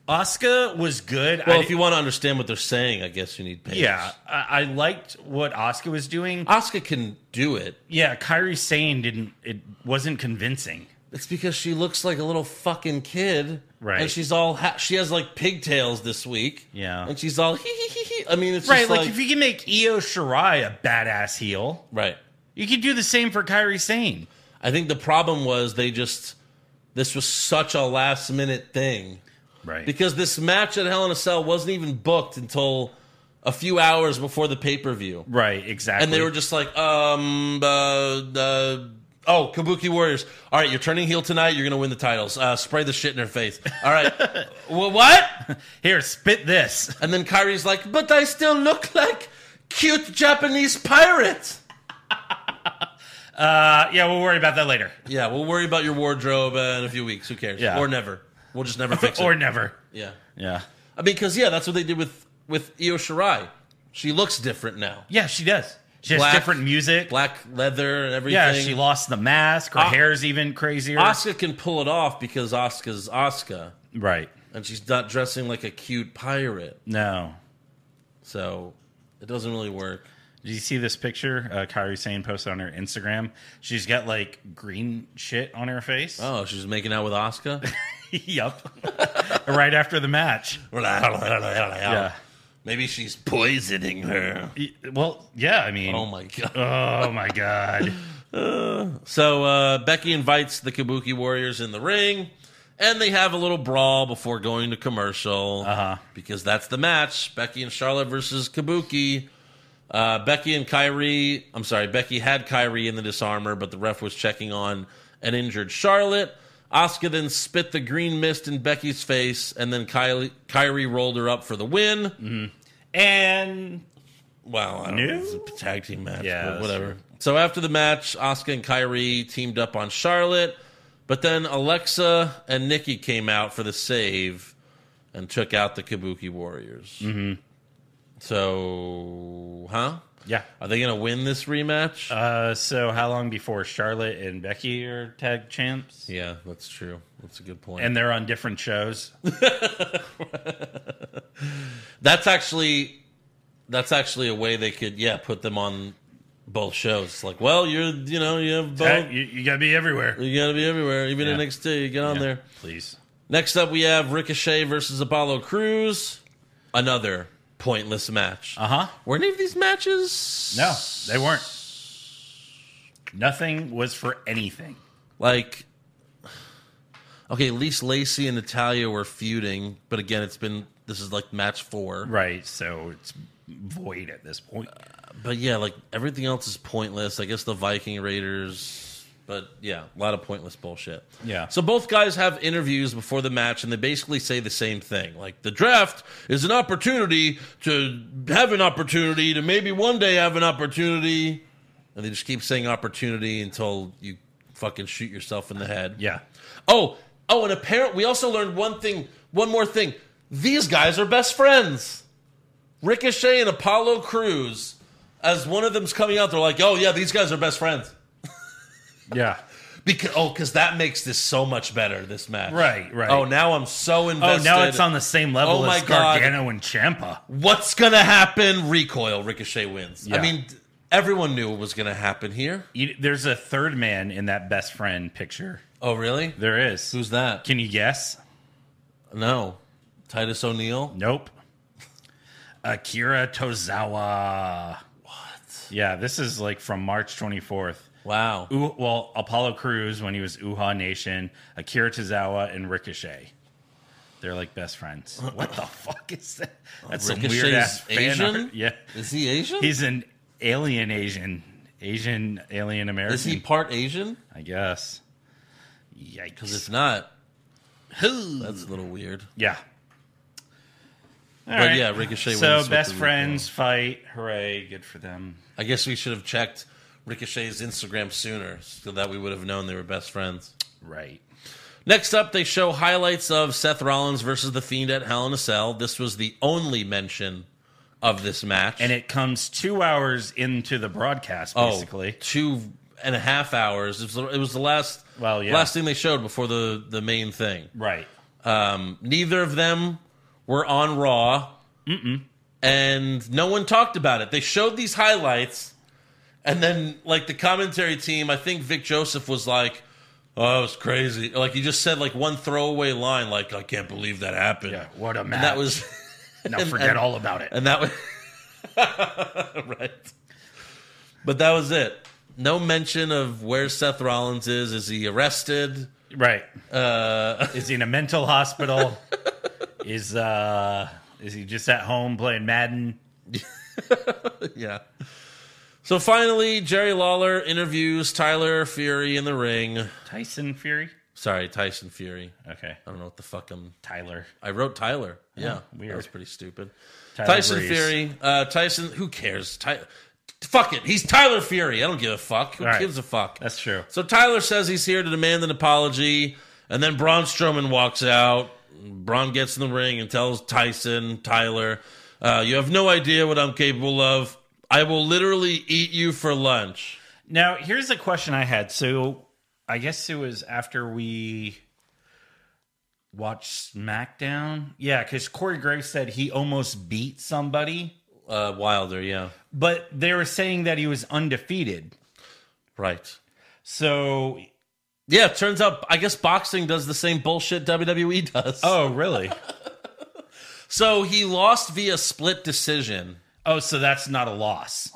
Asuka was good. Well, I if you want to understand what they're saying, I guess you need patience. Yeah, I, I liked what Asuka was doing. Asuka can do it. Yeah, Kairi Sane didn't. It wasn't convincing. It's because she looks like a little fucking kid. Right. And she's all, ha- she has like pigtails this week. Yeah. And she's all, hee hee hee hee. I mean, it's Right, just like, like, if you can make Io Shirai a badass heel, right. You could do the same for Kairi Sane. I think the problem was they just, this was such a last minute thing. Right. Because this match at Hell in a Cell wasn't even booked until a few hours before the pay-per-view. Right, exactly. And they were just like, um, uh, uh, oh, Kabuki Warriors. All right, you're turning heel tonight. You're going to win the titles. Uh, spray the shit in her face. All right. Well, what? Here, spit this. And then Kairi's like, but I still look like cute Japanese pirate. Uh, yeah, we'll worry about that later. Yeah, we'll worry about your wardrobe uh, in a few weeks. Who cares? Yeah. Or never. We'll just never fix it. Or never. Yeah. Yeah. I mean, because, yeah, that's what they did with, with Io Shirai. She looks different now. Yeah, she does. She has Black- different music. Black leather and everything. Yeah, she lost the mask. Her Ah. hair's even crazier. Asuka can pull it off because Asuka's Asuka. Right. And she's not dressing like a cute pirate. No. So it doesn't really work. Did you see this picture uh, Kairi Sane posted on her Instagram? She's got like green shit on her face. Oh, she's making out with Asuka? Yup. Right after the match. Yeah. Maybe she's poisoning her. Well, yeah, I mean. Oh, my God. Oh, my God. Uh, so uh, Becky invites the Kabuki Warriors in the ring, and they have a little brawl before going to commercial. Uh-huh. Because that's the match. Becky and Charlotte versus Kabuki. Uh, Becky and Kyrie, I'm sorry, Becky had Kyrie in the disarmer, but the ref was checking on an injured Charlotte. Asuka then spit the green mist in Becky's face, and then Kylie, Kyrie rolled her up for the win. Mm-hmm. And well, I don't know, it's a tag team match, Yeah, but that's whatever. true. So after the match, Asuka and Kyrie teamed up on Charlotte, but then Alexa and Nikki came out for the save and took out the Kabuki Warriors. Mm-hmm. So, huh? Yeah. Are they going to win this rematch? Uh, so how long before Charlotte and Becky are tag champs? Yeah, that's true. That's a good point. And they're on different shows. That's actually that's actually a way they could, yeah, put them on both shows. Like, well, you're, you know, you have both. Tag- you, you gotta be everywhere. You got to be everywhere, even Yeah. N X T. Get on Yeah, there, please. Next up, we have Ricochet versus Apollo Crews. Another pointless match. Uh huh. Were any of these matches? No, they weren't. Nothing was for anything. Like, okay, at least Lacey and Natalia were feuding, but again, it's been, this is like match four. Right, so it's void at this point. But yeah, like everything else is pointless. I guess the Viking Raiders, but yeah, a lot of pointless bullshit. Yeah. So both guys have interviews before the match, and they basically say the same thing. Like, the draft is an opportunity to have an opportunity to maybe one day have an opportunity. And they just keep saying opportunity until you fucking shoot yourself in the head. Yeah. Oh, oh, and apparently we also learned one thing, one more thing. These guys are best friends. Ricochet and Apollo Crews. As one of them's coming out, they're like, oh, yeah, these guys are best friends. Yeah. Because oh, because that makes this so much better, this match. Right, right. Oh, now I'm so Oh, invested. now it's on the same level Oh, my as God. Gargano and Ciampa. What's going to happen? Recoil. Ricochet wins. Yeah. I mean, everyone knew it was going to happen here. You, there's a third man in that best friend picture. Oh, really? There is. Who's that? Can you guess? No. Titus O'Neil? Nope. Akira Tozawa. What? Yeah, this is like from March twenty-fourth. Wow. U- well, Apollo Crews when he was Uhaa Nation, Akira Tozawa, and Ricochet. They're like best friends. What the fuck is that? That's some Ricochet's weird ass fan Asian? art. Yeah. Is he Asian? He's an alien Asian. Asian alien American. Is he part Asian? I guess. Yikes. Because if not, that's a little weird. Yeah. All But right. yeah, Ricochet wins. So with best the friends fight. Hooray. Good for them. I guess we should have checked Ricochet's Instagram sooner so that we would have known they were best friends. Right. Next up, they show highlights of Seth Rollins versus The Fiend at Hell in a Cell. This was the only mention of this match. And it comes two hours into the broadcast, basically. Oh, two and a half hours. It was, it was the last, Well, yeah. last thing they showed before the, the main thing. Right. Um, neither of them were on Raw. Mm-mm. And no one talked about it. They showed these highlights, and then, like, the commentary team, I think Vic Joseph was like, oh, it was crazy. Like, he just said, like, one throwaway line, like, I can't believe that happened. Yeah, what a match. And that was... Now and, forget and, all about it. And that was... right. But that was it. No mention of where Seth Rollins is. Is he arrested? Right. Uh, is he in a mental hospital? is uh, is he just at home playing Madden? Yeah. So finally, Jerry Lawler interviews Tyler Fury in the ring. Tyson Fury? Sorry, Tyson Fury. Okay. I don't know what the fuck I'm... Tyler. I wrote Tyler. Yeah. Oh, weird. That was pretty stupid. Tyler Tyson Breeze. Fury. Uh, Tyson, who cares? Ty- fuck it. He's Tyler Fury. I don't give a fuck. Who Right. gives a fuck? That's true. So Tyler says he's here to demand an apology, and then Braun Strowman walks out. Braun gets in the ring and tells Tyson, Tyler, uh, you have no idea what I'm capable of. I will literally eat you for lunch. Now, here's a question I had. So, I guess it was after we watched SmackDown. Yeah, because Corey Graves said he almost beat somebody. Uh, Wilder, yeah. But they were saying that he was undefeated. Right. So... Yeah, it turns out, I guess boxing does the same bullshit W W E does. Oh, really? So he lost via split decision. Oh, so that's not a loss.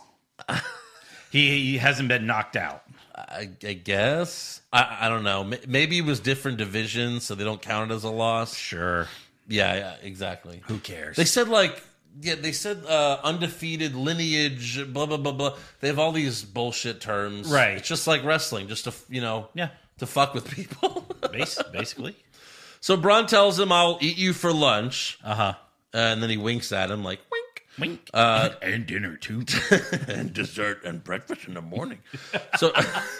he, he hasn't been knocked out. I, I guess. I, I don't know. Maybe it was different divisions, so they don't count it as a loss. Sure. Yeah, yeah, exactly. Who cares? They said, like, yeah, they said uh, undefeated lineage, blah, blah, blah, blah. They have all these bullshit terms. Right. It's just like wrestling, just to, you know, yeah. to fuck with people. Bas- basically. So Braun tells him, I'll eat you for lunch. Uh-huh. And then he winks at him like, wink. Wink. Uh, and dinner, too. and dessert and breakfast in the morning. So...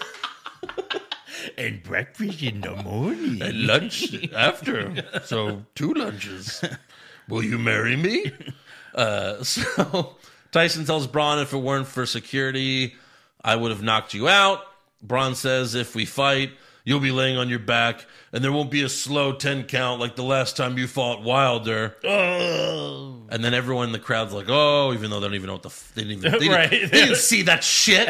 and breakfast in the morning. And lunch after. So two lunches. Will you marry me? Uh, so Tyson tells Braun if it weren't for security, I would have knocked you out. Braun says if we fight, you'll be laying on your back and there won't be a slow ten count like the last time you fought Wilder. Oh. And then everyone in the crowd's like, oh, even though they don't even know what the... F- they didn't even... They, right. didn't, they didn't see that shit.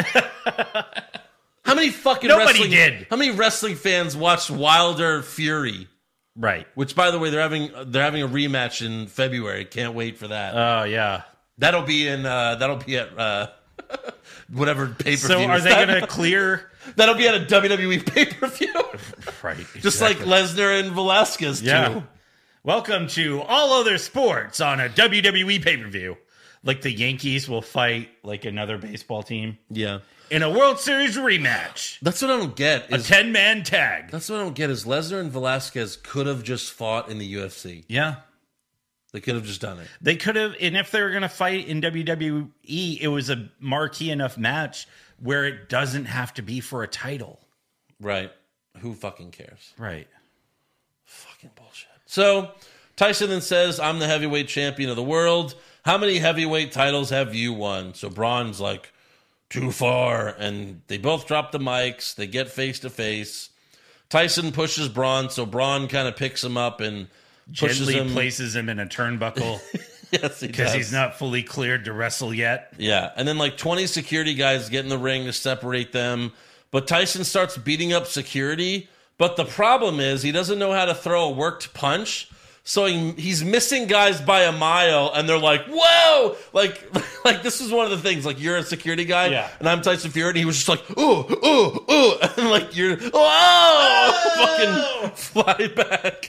How many fucking Nobody wrestling... did. How many wrestling fans watched Wilder Fury? Right. Which, by the way, they're having they're having a rematch in February. Can't wait for that. Oh, uh, yeah. That'll be in... Uh, that'll be at... Uh, whatever pay-per-view. So are they going to clear... That'll be at a W W E pay-per-view. Right. Exactly. Just like Lesnar and Velasquez, yeah. too. Welcome to All Other Sports on a W W E pay-per-view. Like the Yankees will fight like another baseball team. Yeah. In a World Series rematch. That's what I don't get. Is, a ten-man tag. That's what I don't get is Lesnar and Velasquez could have just fought in the U F C. Yeah. They could have just done it. They could have, and if they were going to fight in W W E, it was a marquee enough match where it doesn't have to be for a title. Right. Who fucking cares? Right. Fucking bullshit. So, Tyson then says, I'm the heavyweight champion of the world. How many heavyweight titles have you won? So Braun's like, too far. And they both drop the mics. They get face to face. Tyson pushes Braun, so Braun kind of picks him up and pushes Gently him. places him in a turnbuckle. Yes, he Because does. he's not fully cleared to wrestle yet. Yeah, and then like twenty security guys get in the ring to separate them. But Tyson starts beating up security. But the problem is he doesn't know how to throw a worked punch. So he, he's missing guys by a mile, and they're like, whoa! Like, like this is one of the things. Like, you're a security guy, yeah. and I'm Tyson Fury, and he was just like, ooh, ooh, ooh. And like, you're, oh! oh! Fucking fly back.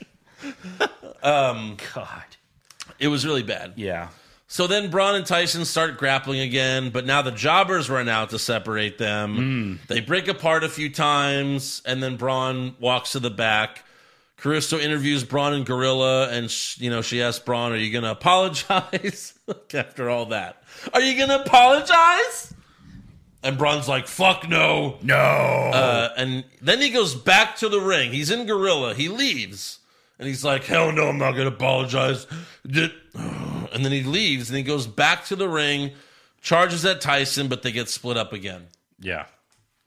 um, God. It was really bad. Yeah. So then Braun and Tyson start grappling again, but now the jobbers run out to separate them. Mm. They break apart a few times, and then Braun walks to the back. Caruso interviews Braun and Gorilla, and sh- you know she asks Braun, "Are you going to apologize?" After all that, are you going to apologize? And Braun's like, "Fuck no, no." Uh, and then he goes back to the ring. He's in Gorilla. He leaves, and he's like, "Hell no, I'm not going to apologize." And then he leaves, and he goes back to the ring, charges at Tyson, but they get split up again. Yeah.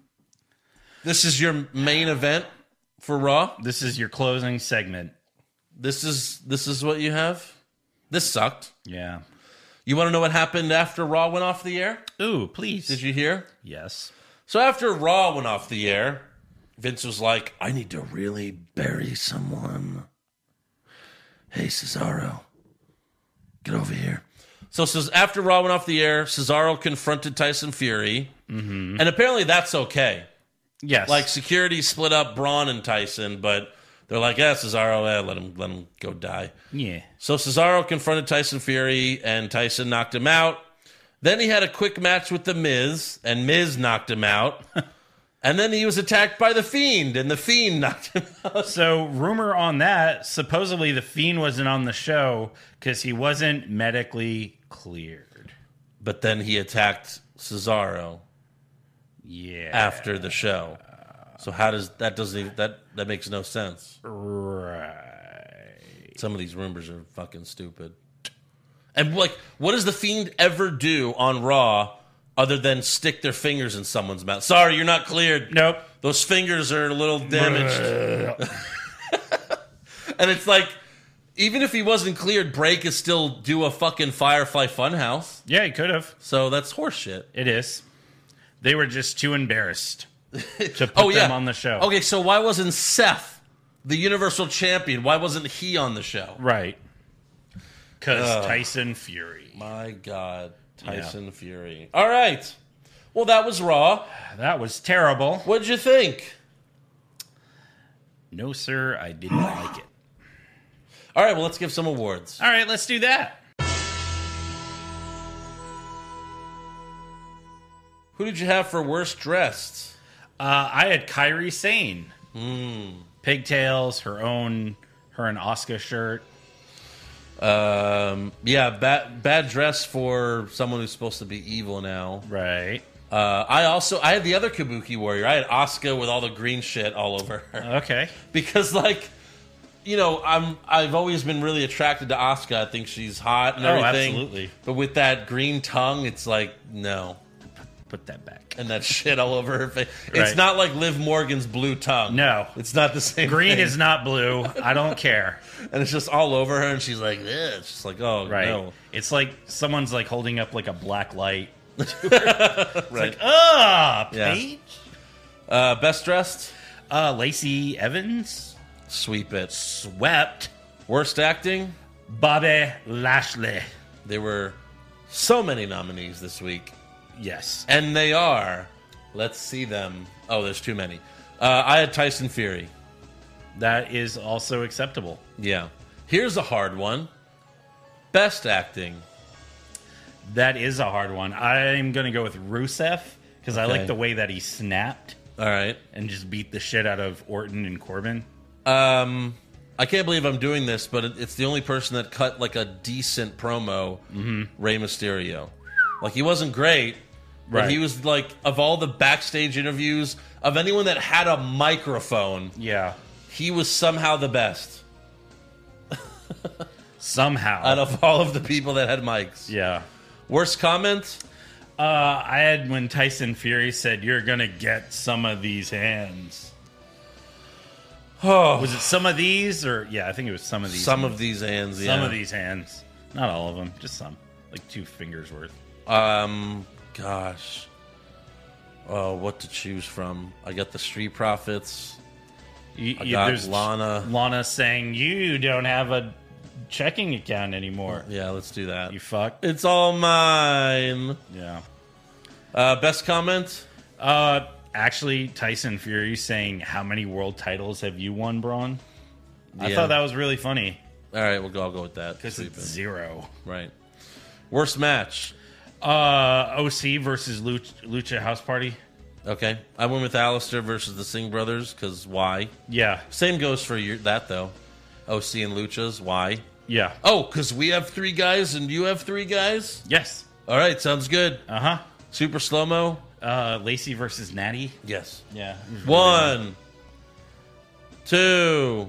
This is your main event for Raw? This is your closing segment. This is this is what you have? This sucked. Yeah. You want to know what happened after Raw went off the air? Ooh, please. Did you hear? Yes. So after Raw went off the air, Vince was like, I need to really bury someone. Hey, Cesaro, get over here. So says after Raw went off the air, Cesaro confronted Tyson Fury, Mm-hmm. and apparently that's okay. Yes. Like security split up Braun and Tyson, but they're like, yeah, Cesaro, eh, let him let him go die. Yeah. So Cesaro confronted Tyson Fury, and Tyson knocked him out. Then he had a quick match with The Miz, and Miz knocked him out. And then he was attacked by The Fiend, and The Fiend knocked him out. So, rumor on that, supposedly The Fiend wasn't on the show because he wasn't medically cleared. But then he attacked Cesaro Yeah. after the show. So how does that doesn't even, that that makes no sense. Right. Some of these rumors are fucking stupid. And like, what does The Fiend ever do on Raw other than stick their fingers in someone's mouth? Sorry, you're not cleared. Nope. Those fingers are a little damaged. And it's like, even if he wasn't cleared, Bray could still do a fucking Firefly Funhouse. Yeah, he could have. So that's horseshit. It is. They were just too embarrassed to put Oh, yeah. them on the show. Okay, so why wasn't Seth, the Universal Champion, why wasn't he on the show? Right. Because Ugh. Tyson Fury. My God, Tyson Fury. All right. Well, that was Raw. That was terrible. What'd you think? No, sir, I didn't like it. All right, well, let's give some awards. All right, let's do that. Who did you have for worst dressed? Uh, I had Kairi Sane. Mm. Pigtails, her own, her and Asuka shirt. Um, yeah, bad bad dress for someone who's supposed to be evil now. Right. Uh, I also I had the other Kabuki warrior. I had Asuka with all the green shit all over her. Okay. Because like, you know, I'm I've always been really attracted to Asuka. I think she's hot and Oh, everything. absolutely. But with that green tongue, it's like no. Put that back. And that shit all over her face. It's Right. not like Liv Morgan's blue tongue. No. It's not the same Green thing. is not blue. I don't care. And it's just all over her, and she's like, "Ugh." It's just like, oh, Right. no. It's like someone's like holding up like a black light. Right. Like, ah, Yeah. Paige? Uh, best dressed? Uh, Lacey Evans. Sweep it. Swept. Worst acting? Bobby Lashley. There were so many nominees this week. Yes. And they are, let's see them. Oh, there's too many. Uh, I had Tyson Fury. That is also acceptable. Yeah. Here's a hard one. Best acting. That is a hard one. I'm going to go with Rusev because I Okay. like the way that he snapped All right. and just beat the shit out of Orton and Corbin. Um, I can't believe I'm doing this, but it- it's the only person that cut like a decent promo, Mm-hmm. Rey Mysterio. Like, he wasn't great, but Right. he was like, of all the backstage interviews, of anyone that had a microphone, Yeah. he was somehow the best Somehow. out of all of the people that had mics. yeah. Worst comment? Uh, I had when Tyson Fury said, "You're gonna get some of these hands." Oh, Was it some of these, or yeah, I think it was some of these. some hands. of these hands, yeah. Some of these hands, not all of them, just some, like two fingers worth. Um, gosh. Oh, what to choose from? I got the Street Profits. You, I you- got there's Lana. Lana saying, "You don't have a checking account anymore." Yeah, let's do that. You fuck. It's all mine. Yeah. Uh, best comment? Uh, actually, Tyson Fury saying, "How many world titles have you won, Braun?" I Yeah. thought that was really funny All right, we'll go. I'll go with that. because Sweep it's it. zero. Right. Worst match? Uh, O C versus Lucha, Lucha House Party. Okay. I went with Alistair versus the Singh brothers, because why? Yeah, Same goes for your, that, though. O C and Luchas, why? yeah, Oh, because we have three guys and you have three guys? yes, All right, sounds good. uh huh. Super slow-mo? Uh, Lacey versus Natty. Yes. Yeah, One, two,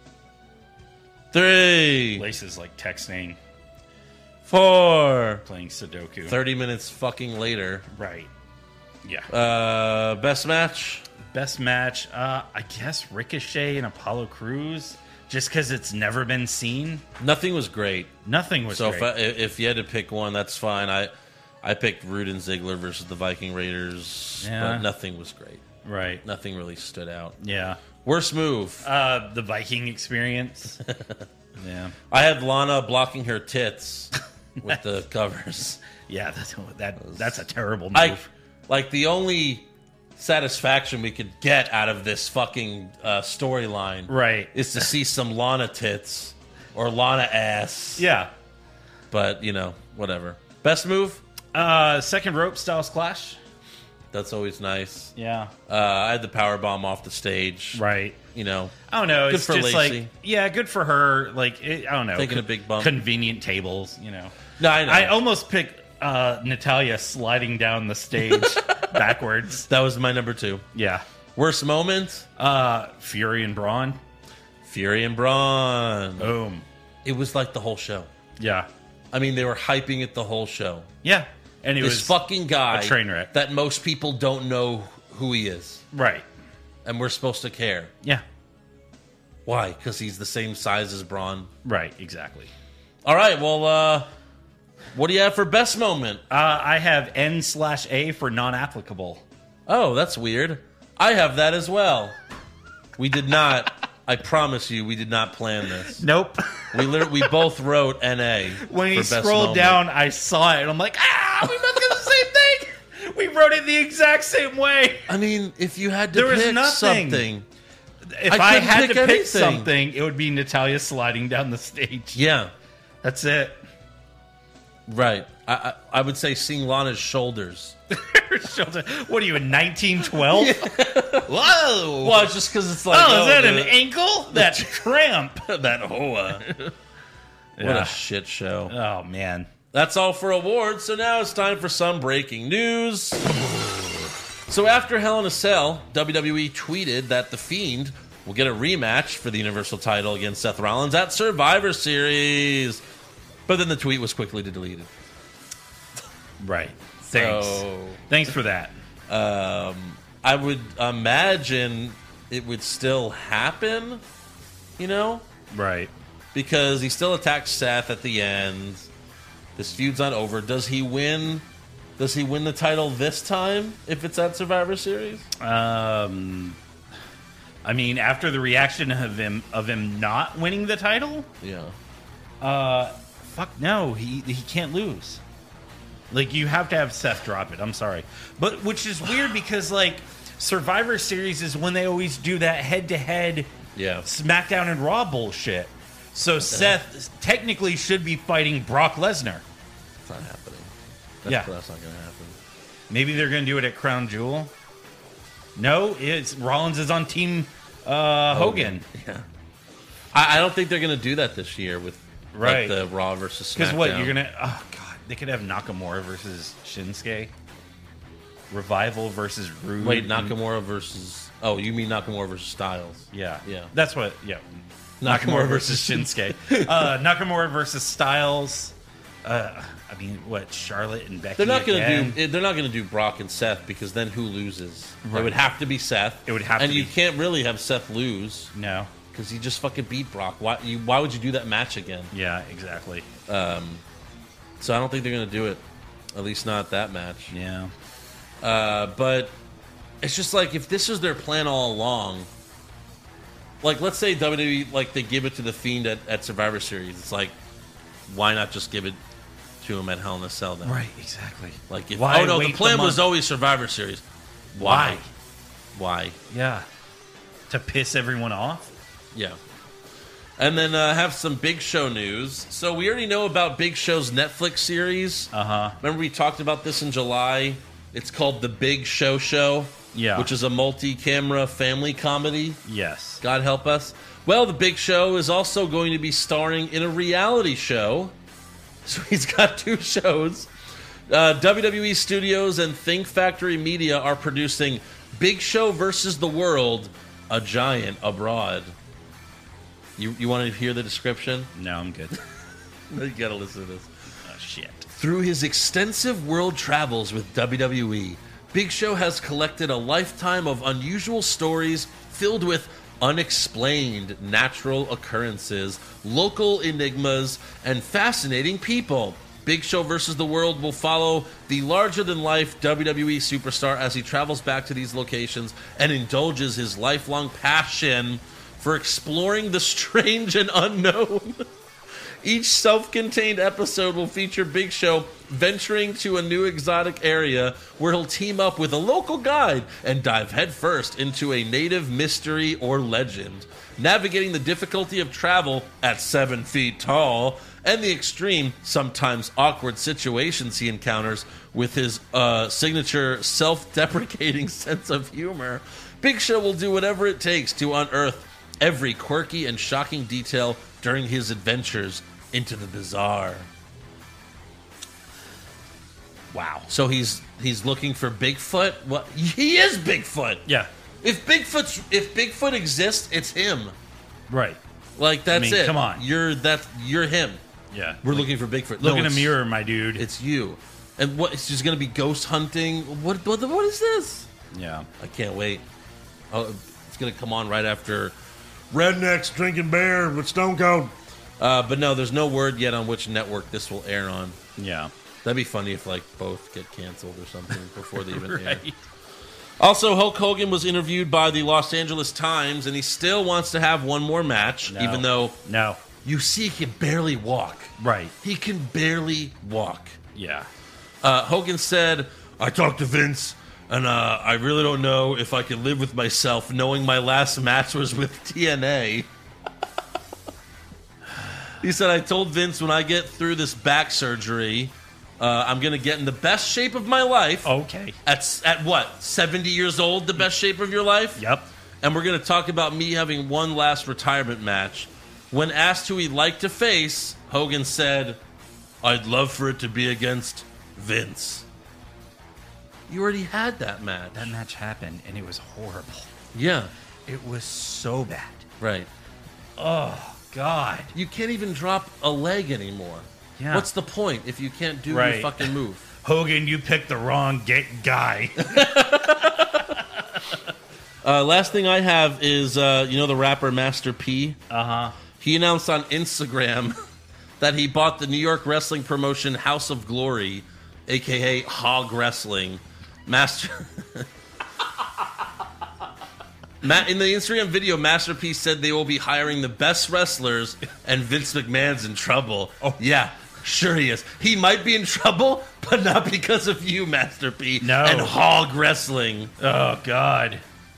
three, Lacey's like texting, four. playing Sudoku. thirty minutes fucking later. Right. Yeah. Uh, best match? Best match. Uh, I guess Ricochet and Apollo Crews. just because it's never been seen. Nothing was great. Nothing was so great. So if, I- if you had to pick one, that's fine. I I picked Rude and Ziggler versus the Viking Raiders, Yeah. but nothing was great. Right. Nothing really stood out. Yeah. Worst move. Uh, the Viking experience. Yeah. I had Lana blocking her tits with the covers. Yeah, that's that. That's a terrible move. I, like the only satisfaction we could get out of this fucking uh, storyline, right, is to see some Lana tits or Lana ass. Yeah, but you know, whatever. Best move? Uh, second rope Styles Clash. That's always nice. Yeah. Uh, I had the power bomb off the stage. Right. You know. I don't know. Good It's for just Lacey. like, yeah, good for her. Like, it, I don't know. Taking a big bump. Convenient tables, you know. No, I know. I almost picked uh, Natalia sliding down the stage backwards. That was my number two. Yeah. Worst moment? Uh, Fury and Braun. Fury and Braun. Boom. It was like the whole show. Yeah. I mean, they were hyping it the whole show. Yeah. And it this was fucking guy a train wreck. that most people don't know who he is. Right. And we're supposed to care. Yeah. Why? Because he's the same size as Braun. Right, exactly. All right, well, uh, what do you have for best moment? Uh, I have N slash A for non-applicable. Oh, that's weird. I have that as well. We did not. I promise you, we did not plan this. Nope. We literally, we both wrote N A. When he for best scrolled moment. down, I saw it, and I'm like, ah, we both got the same thing. We wrote it the exact same way. I mean, if you had to There was pick nothing. something. If I I, couldn't had pick to pick anything. something, it would be Natalia sliding down the stage. Yeah. That's it. Right. I, I, I would say seeing Lana's shoulders. Her shoulder. What are you in nineteen twelve? Whoa! Well, it's just because it's like, oh, is that an the- ankle? That cramp. that hoa. What Yeah. a shit show. Oh man. That's all for awards, so now it's time for some breaking news. So after Hell in a Cell, W W E tweeted that The Fiend will get a rematch for the Universal title against Seth Rollins at Survivor Series. But then the tweet was quickly deleted. Right. Thanks. So, Thanks for that. um, I would imagine it would still happen, you know? Right. Because he still attacks Seth at the end. This feud's not over. Does he win? Does he win the title this time if it's at Survivor Series? Um, I mean, after the reaction of him of him not winning the title, Yeah. uh, fuck no, he he can't lose. Like, you have to have Seth drop it. I'm sorry, but which is weird because like Survivor Series is when they always do that head to head, Yeah. SmackDown and Raw bullshit. So Seth technically should be fighting Brock Lesnar. It's not happening. That's, Yeah. That's not going to happen. Maybe they're going to do it at Crown Jewel. No, it's Rollins is on Team uh, Hogan. Yeah. I, I don't think they're going to do that this year with Right. like, the Raw versus SmackDown. Because what you're gonna? Oh god, they could have Nakamura versus Shinsuke. Revival versus Rude. Wait, Nakamura versus... Oh, you mean Nakamura versus Styles. Yeah, Yeah. That's what. Yeah, Nakamura Nakamura versus Shinsuke. uh, Nakamura versus Styles. Uh, I mean, what? Charlotte and Becky. They're not going again? to do. They're not going to do Brock and Seth because then who loses? Right. It would have to be Seth. It would have and to you be. can't really have Seth lose No. because he just fucking beat Brock. Why? You, why would you do that match again? Yeah, exactly. Um, so I don't think they're going to do it. At least not that match. Yeah. Uh, but it's just like if this is their plan all along. Like, let's say W W E, like, they give it to the Fiend at, at Survivor Series. It's like, why not just give it to him at Hell in a Cell then? Right. Exactly. Like, if Why oh no, the wait plan the was month? always Survivor Series. Why? Why? Yeah. To piss everyone off. Yeah. And then uh, have some Big Show news. So we already know about Big Show's Netflix series. Uh huh. Remember we talked about this in July? It's called The Big Show Show. Yeah. Which is a multi-camera family comedy. Yes. God help us. Well, The Big Show is also going to be starring in a reality show. So he's got two shows. Uh, W W E Studios and Think Factory Media are producing Big Show versus the World, A Giant Abroad. You you want to hear the description? No, I'm good. You gotta listen to this. Oh shit. Through his extensive world travels with W W E, Big Show has collected a lifetime of unusual stories filled with unexplained natural occurrences, local enigmas, and fascinating people. Big Show versus the World will follow the larger-than-life W W E superstar as he travels back to these locations and indulges his lifelong passion for exploring the strange and unknown. Each self-contained episode will feature Big Show venturing to a new exotic area where he'll team up with a local guide and dive headfirst into a native mystery or legend, navigating the difficulty of travel at seven feet tall and the extreme, sometimes awkward situations he encounters with his uh, signature self-deprecating sense of humor. Big Show will do whatever it takes to unearth every quirky and shocking detail during his adventures into the bizarre. Wow. So he's he's looking for Bigfoot? What? He is Bigfoot. Yeah. If Bigfoot's if Bigfoot exists, it's him. Right. Like that's I mean, it. come on. You're that you're him. Yeah. We're Like, looking for Bigfoot. Look No, in a it's- mirror, my dude. It's you. And what it's just gonna be ghost hunting. What what what is this? Yeah. I can't wait. Oh, it's gonna come on right after Rednecks Drinking Beer with Stone Cold. Uh, but no, there's no word yet on which network this will air on. Yeah. That'd be funny if like both get canceled or something before they even air. Right. Also, Hulk Hogan was interviewed by the Los Angeles Times, and he still wants to have one more match, No. even though No. you see he can barely walk. Right. He can barely walk. Yeah. Uh, Hogan said, I talked to Vince, and uh, I really don't know if I can live with myself knowing my last match was with T N A. He said, I told Vince when I get through this back surgery, uh, I'm going to get in the best shape of my life. Okay. At, at what, seventy years old, the best shape of your life? Yep. And we're going to talk about me having one last retirement match. When asked who he'd like to face, Hogan said, I'd love for it to be against Vince. You already had that match. That match happened, and it was horrible. Yeah. It was so bad. Right. Oh, God. You can't even drop a leg anymore. Yeah. What's the point if you can't do Right. your fucking move? Hogan, you picked the wrong ga- guy. uh, last thing I have is, uh, you know the rapper Master P? Uh-huh. He announced on Instagram that he bought the New York wrestling promotion House of Glory, a k a. Hog Wrestling. Master... Ma- in the Instagram video, Master P said they will be hiring the best wrestlers, and Vince McMahon's in trouble. Oh, yeah, sure he is. He might be in trouble, but not because of you, Master P. No. And Hog Wrestling. Oh, God.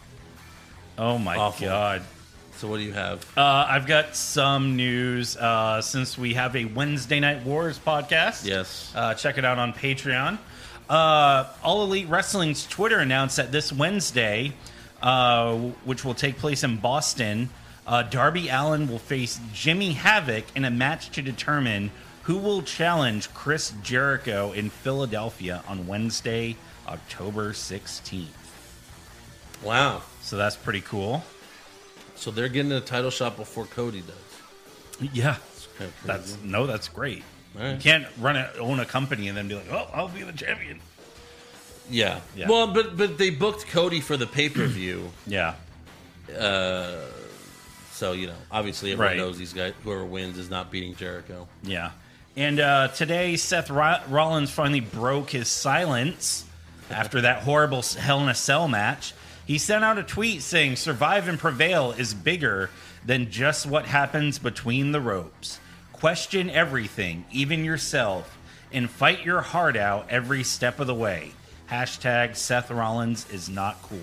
Oh, my Awful. God. So what do you have? Uh, I've got some news. Uh, since we have a Wednesday Night Wars podcast. Yes. Uh, check it out on Patreon. Uh, All Elite Wrestling's Twitter announced that this Wednesday... Uh, which will take place in Boston, uh, Darby Allin will face Jimmy Havoc in a match to determine who will challenge Chris Jericho in Philadelphia on Wednesday, October sixteenth. Wow. So that's pretty cool. So they're getting a title shot before Cody does. Yeah. That's, kind of That's no, that's great. All right. You can't run a, own a company and then be like, oh, I'll be the champion. Yeah. Yeah. Well, but but they booked Cody for the pay-per-view. Yeah. Uh, so, you know, obviously everyone Right. knows these guys, whoever wins is not beating Jericho. Yeah. And uh, today, Seth Ro- Rollins finally broke his silence after that horrible Hell in a Cell match. He sent out a tweet saying, Survive and Prevail is bigger than just what happens between the ropes. Question everything, even yourself, and fight your heart out every step of the way. Hashtag Seth Rollins is not cool.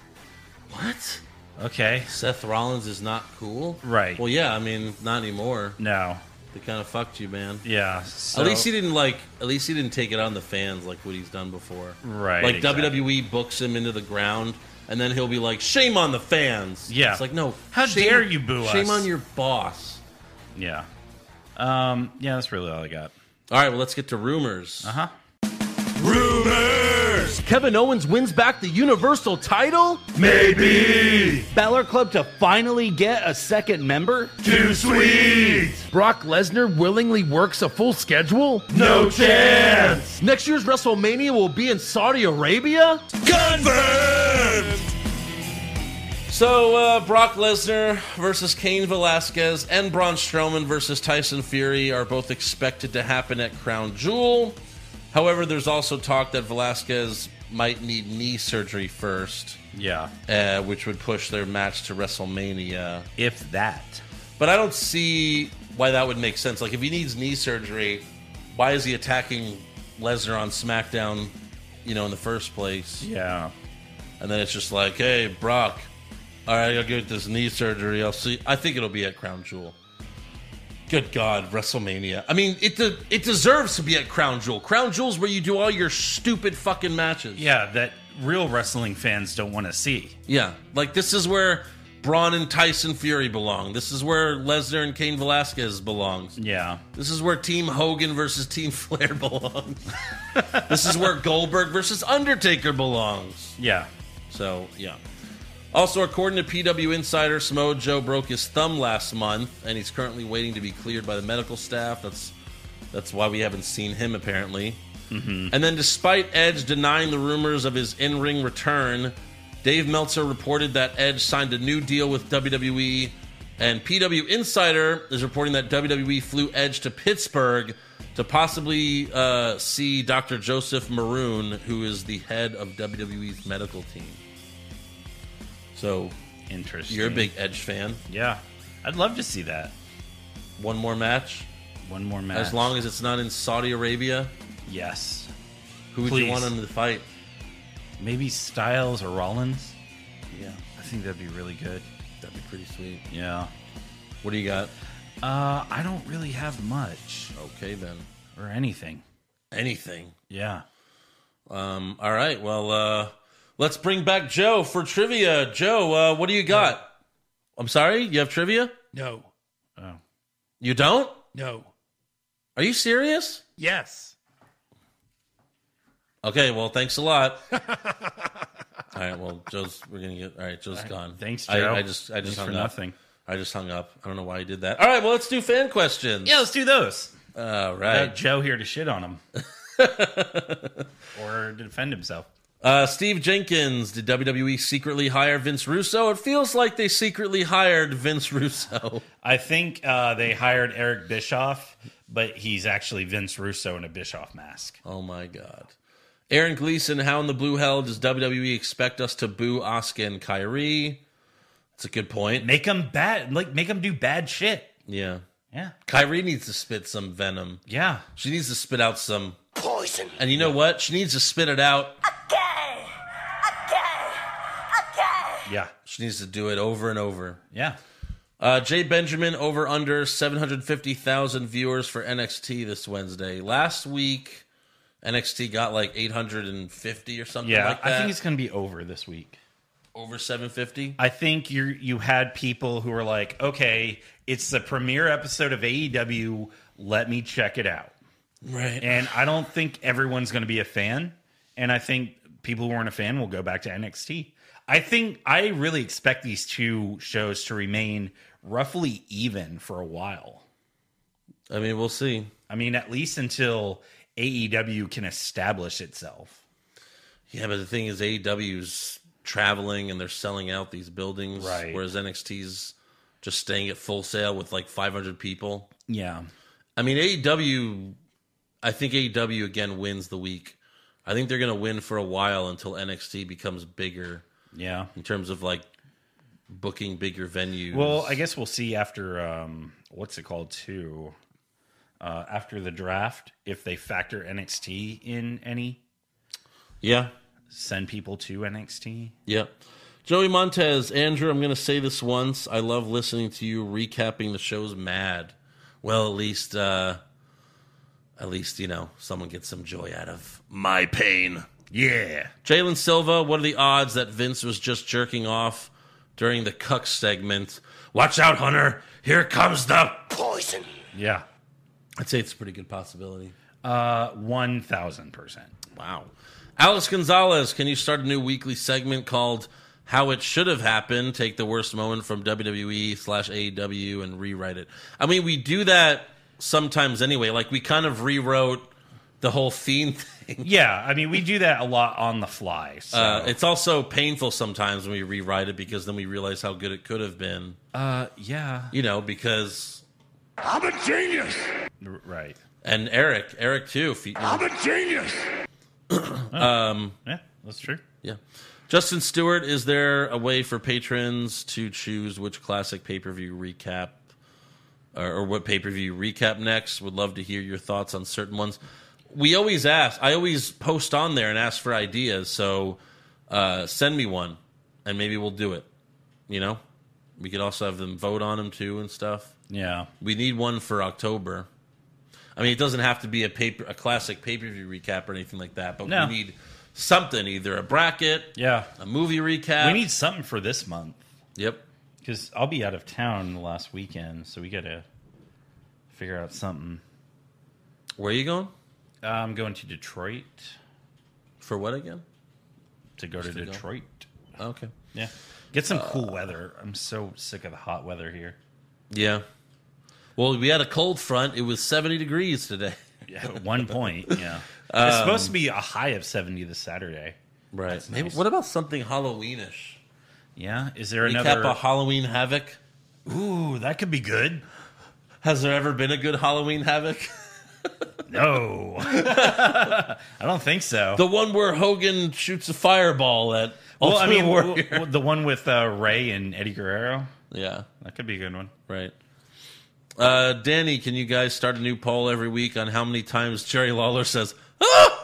What? Okay. Seth Rollins is not cool? Right. Well, yeah, I mean, not anymore. No. They kind of fucked you, man. Yeah. So, At least he didn't like. At least he didn't take it on the fans like what he's done before. Right, Like exactly. W W E books him into the ground, and then he'll be like, "Shame on the fans." Yeah. It's like, no. How shame- dare you boo Shame us. on your boss. Yeah. Um, yeah, that's really all I got. All right, well, let's get to rumors. Uh huh. Rumors! Kevin Owens wins back the Universal title? Maybe. Balor Club to finally get a second member? Too sweet. Brock Lesnar willingly works a full schedule? No chance. Next year's WrestleMania will be in Saudi Arabia? Confirmed. So, uh, Brock Lesnar versus Cain Velasquez and Braun Strowman versus Tyson Fury are both expected to happen at Crown Jewel. However, there's also talk that Velasquez might need knee surgery first. Yeah. Uh, which would push their match to WrestleMania. If that. But I don't see why that would make sense. Like, if he needs knee surgery, why is he attacking Lesnar on SmackDown, you know, in the first place? Yeah. And then it's just like, hey, Brock, all right, I'll get this knee surgery. I'll see. I think it'll be at Crown Jewel. Good God, WrestleMania. I mean, it de- it deserves to be at Crown Jewel. Crown Jewel's where you do all your stupid fucking matches. Yeah, that real wrestling fans don't want to see. Yeah, like this is where Braun and Tyson Fury belong. This is where Lesnar and Cain Velasquez belongs. Yeah. This is where Team Hogan versus Team Flair belongs. This is where Goldberg versus Undertaker belongs. Yeah. So, yeah. Also, according to P W Insider, Samoa Joe broke his thumb last month, and he's currently waiting to be cleared by the medical staff. That's that's why we haven't seen him, apparently. Mm-hmm. And then, despite Edge denying the rumors of his in-ring return, Dave Meltzer reported that Edge signed a new deal with W W E, and P W Insider is reporting that W W E flew Edge to Pittsburgh to possibly uh, see Doctor Joseph Maroon, who is the head of W W E's medical team. So, interesting. You're a big Edge fan. Yeah. I'd love to see that. One more match? One more match. As long as it's not in Saudi Arabia? Yes. Who would Please. you want him to fight? Maybe Styles or Rollins? Yeah. I think that'd be really good. That'd be pretty sweet. Yeah. What do you got? Uh, I don't really have much. Okay, then. Or anything. Anything? Yeah. Um. All right, well, uh... let's bring back Joe for trivia. Joe, uh, what do you got? No. I'm sorry? You have trivia? No. Oh. You don't? No. Are you serious? Yes. Okay, well, thanks a lot. All right, well, Joe's, we're going to get, all right, Joe's right. gone. Thanks, Joe. I, I just, I just Thanks hung for up. nothing. I just hung up. I don't know why he did that. All right, well, let's do fan questions. Yeah, let's do those. All right. Got Joe here to shit on him. Or to defend himself. Uh, Steve Jenkins, did W W E secretly hire Vince Russo? It feels like they secretly hired Vince Russo. I think uh, they hired Eric Bischoff, but he's actually Vince Russo in a Bischoff mask. Oh, my God. Aaron Gleason, how in the blue hell does W W E expect us to boo Asuka and Kyrie? That's a good point. Make them bad. Like, make them do bad shit. Yeah. Yeah. Kyrie needs to spit some venom. Yeah. She needs to spit out some poison. And you know yeah. what? She needs to spit it out. Okay. Okay. Okay. Yeah. She needs to do it over and over. Yeah. Uh, Jay Benjamin, over under seven hundred fifty thousand viewers for N X T this Wednesday. Last week, N X T got like eight hundred fifty or something yeah, like that. I think it's going to be over this week. Over seven fifty? I think you you had people who were like, okay, it's the premiere episode of A E W. Let me check it out. Right. And I don't think everyone's going to be a fan. And I think people who aren't a fan will go back to N X T. I think I really expect these two shows to remain roughly even for a while. I mean, we'll see. I mean, at least until A E W can establish itself. Yeah, but the thing is, A E W's traveling and they're selling out these buildings, right? Whereas N X T's just staying at Full Sail with like five hundred people. Yeah. I mean, A E W, I think A E W again wins the week. I think they're going to win for a while until N X T becomes bigger. Yeah. In terms of like booking bigger venues. Well, I guess we'll see after, um, what's it called too? Uh, after the draft, if they factor N X T in any. Yeah. Send people to N X T. Yeah. Joey Montez, Andrew, I'm going to say this once. I love listening to you recapping the show's mad. Well, at least, uh, at least, you know, someone gets some joy out of my pain. Yeah. Jalen Silva, what are the odds that Vince was just jerking off during the cuck segment? Watch out, Hunter. Here comes the poison. Yeah. I'd say it's a pretty good possibility. Uh, one thousand percent. Wow. Alex Gonzalez, can you start a new weekly segment called How It Should Have Happened? Take the worst moment from W W E slash A E W and rewrite it. I mean, we do that sometimes anyway. Like, we kind of rewrote The whole Fiend thing. Yeah, I mean, we do that a lot on the fly. So. Uh, it's also painful sometimes when we rewrite it because then we realize how good it could have been. Uh, yeah. You know, because... I'm a genius. R- right. And Eric. Eric, too. Fe- I'm a genius. um, yeah, that's true. Yeah. Justin Stewart, is there a way for patrons to choose which classic pay-per-view recap or, or what pay-per-view recap next? Would love to hear your thoughts on certain ones. We always ask. I always post on there and ask for ideas. So uh, send me one, and maybe we'll do it. You know, we could also have them vote on them too and stuff. Yeah, we need one for October. I mean, it doesn't have to be a paper, a classic pay-per-view recap or anything like that. But No. we need something, either a bracket, yeah, a movie recap. We need something for this month. Yep. Because I'll be out of town the last weekend, so we got to figure out something. Where are you going? Uh, I'm going to Detroit. For what again? To go Just to to go? Detroit. Okay. Yeah. Get some Uh, cool weather. I'm so sick of the hot weather here. Yeah. Well, we had a cold front. It was seventy degrees today. Yeah, at one point, yeah. Um, It's supposed to be a high of seventy this Saturday. Right. That's Maybe, nice. what about something Halloweenish? Yeah. Is there Recap another a Halloween Havoc? Ooh, that could be good. Has there ever been a good Halloween Havoc? No. I don't think so. The one where Hogan shoots a fireball at well, I Ultimate mean, Warrior. w- the one with uh, Ray and Eddie Guerrero. Yeah. That could be a good one. Right. Uh, Danny, can you guys start a new poll every week on how many times Jerry Lawler says, ah!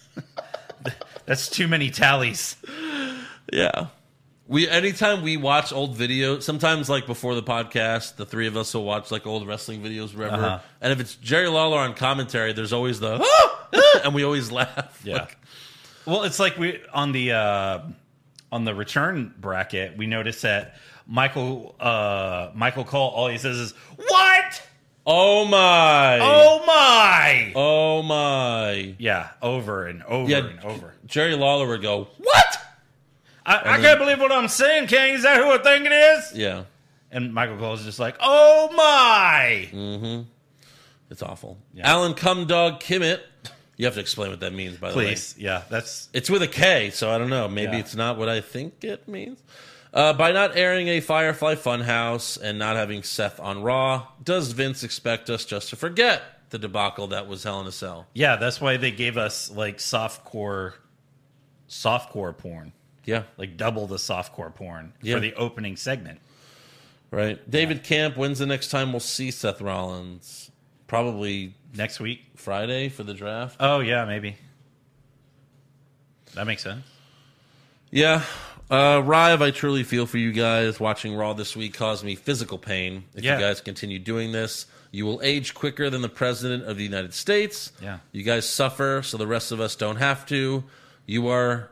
That's too many tallies. Yeah. We anytime we watch old videos, sometimes like before the podcast, the three of us will watch like old wrestling videos, whatever. Uh-huh. And if it's Jerry Lawler on commentary, there's always the ah! Ah! And we always laugh. Yeah. Like, Well, it's like we on the uh, on the return bracket, we noticed that Michael uh, Michael Cole, all he says is "What? oh my! Oh my!" Oh my! Yeah, over and over Yeah, and over. Jerry Lawler would go, "What?" I, I then- can't believe what I'm saying, King. Is that who I think it is? Yeah. And Michael Cole's just like, "Oh my!" Mm-hmm. It's awful. Yeah. Alan Cumdog Kimmett. You have to explain what that means, by the way. Please, yeah, that's It's with a K, so I don't know. Maybe Yeah. it's not what I think it means. Uh, by not airing a Firefly Funhouse and not having Seth on Raw, does Vince expect us just to forget the debacle that was Hell in a Cell? yeah. That's why they gave us like softcore, softcore porn, Yeah. like double the softcore porn Yeah. for the opening segment. Right. David Camp, when's the next time we'll see Seth Rollins? Probably Next week. Friday for the draft. Oh yeah, maybe. That makes sense. Yeah. Uh, Rive, I truly feel for you guys. Watching Raw this week caused me physical pain. If Yeah. you guys continue doing this, you will age quicker than the President of the United States. Yeah. You guys suffer, so the rest of us don't have to. You are...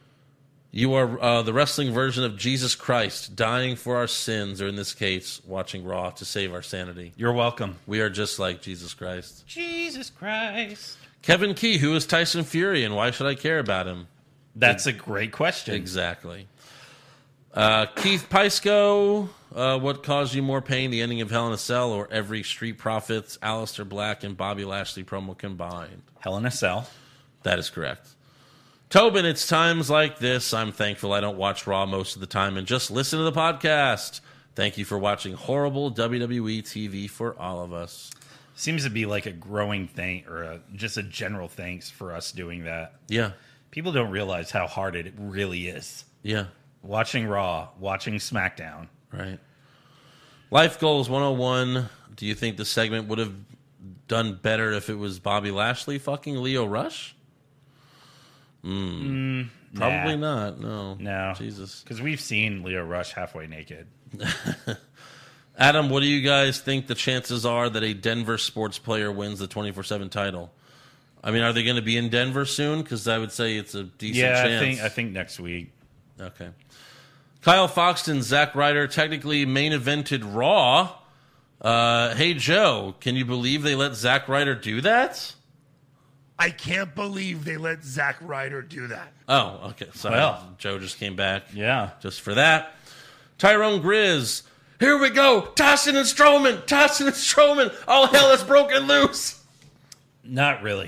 You are uh, the wrestling version of Jesus Christ, dying for our sins, or in this case, watching Raw to save our sanity. You're welcome. We are just like Jesus Christ. Jesus Christ. Kevin Key, who is Tyson Fury, and why should I care about him? That's a great question. Exactly. Uh, Keith Pisco, uh, what caused you more pain, the ending of Hell in a Cell or every Street Profits, Aleister Black, and Bobby Lashley promo combined? Hell in a Cell. That is correct. Tobin, it's times like this. I'm thankful I don't watch Raw most of the time and just listen to the podcast. Thank you for watching horrible W W E T V for all of us. Seems to be like a growing thing, or a, just a general thanks for us doing that. Yeah. People don't realize how hard it really is. Yeah. Watching Raw, watching SmackDown. Right. Life Goals one oh one. Do you think the segment would have done better if it was Bobby Lashley fucking Leo Rush? Mm. Mm, Probably nah. not. No. No. Jesus. Because we've seen Leo Rush halfway naked. Adam, what do you guys think the chances are that a Denver sports player wins the twenty-four seven title? I mean, are they going to be in Denver soon? Because I would say it's a decent yeah, chance. I think I think next week. Okay. Kyle Foxton, Zack Ryder technically main evented Raw. Uh, hey, Joe, can you believe they let Zack Ryder do that? I can't believe they let Zack Ryder do that. Oh, okay. Sorry. Well. Joe just came back. Yeah. Just for that. Tyrone Grizz. Here we go. Tyson and Strowman. Tyson and Strowman. All hell is broken loose. Not really.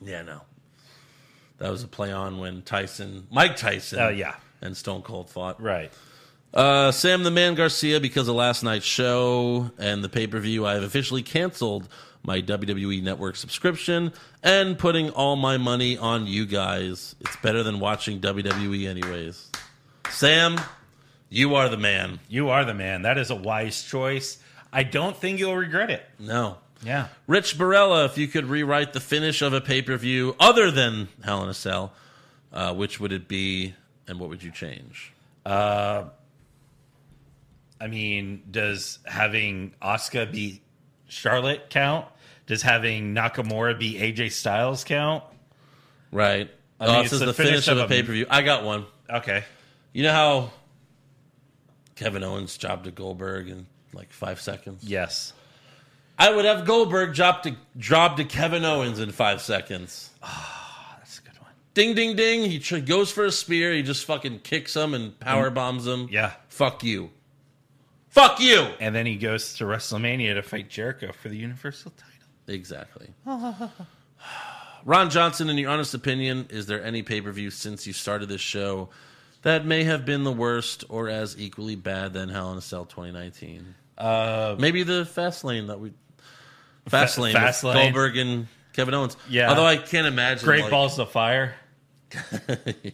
Yeah, no. That was a play on when Tyson, Mike Tyson, Oh, yeah. and Stone Cold fought. Right. Uh, Sam the Man Garcia, because of last night's show and the pay-per-view, I have officially canceled my W W E Network subscription and putting all my money on you guys. It's better than watching W W E anyways. Sam, you are the man. You are the man. That is a wise choice. I don't think you'll regret it. No. Yeah. Rich Barella, if you could rewrite the finish of a pay-per-view other than Hell in a Cell, uh, which would it be and what would you change? Uh, I mean, does having Asuka beat Charlotte count? Does having Nakamura beat A J Styles count? Right. I Oh, mean, it it's says the the finish, finish of of a a- pay-per-view. I got one. Okay. You know how Kevin Owens jobbed to Goldberg in like five seconds? Yes. I would have Goldberg job to, job to Kevin Owens in five seconds. Oh, that's a good one. Ding, ding, ding. He tr- goes for a spear. He just fucking kicks him and power bombs him. Yeah. Fuck you. Fuck you. And then he goes to WrestleMania to fight Jericho for the Universal title. Exactly. Ron Johnson, in your honest opinion, is there any pay-per-view since you started this show that may have been the worst or as equally bad than Hell in a Cell twenty nineteen? Uh, Maybe the Fastlane that we... Fastlane. Fa- with Fastlane. Goldberg and Kevin Owens. Yeah. Although I can't imagine... Great like, Balls of Fire. yeah.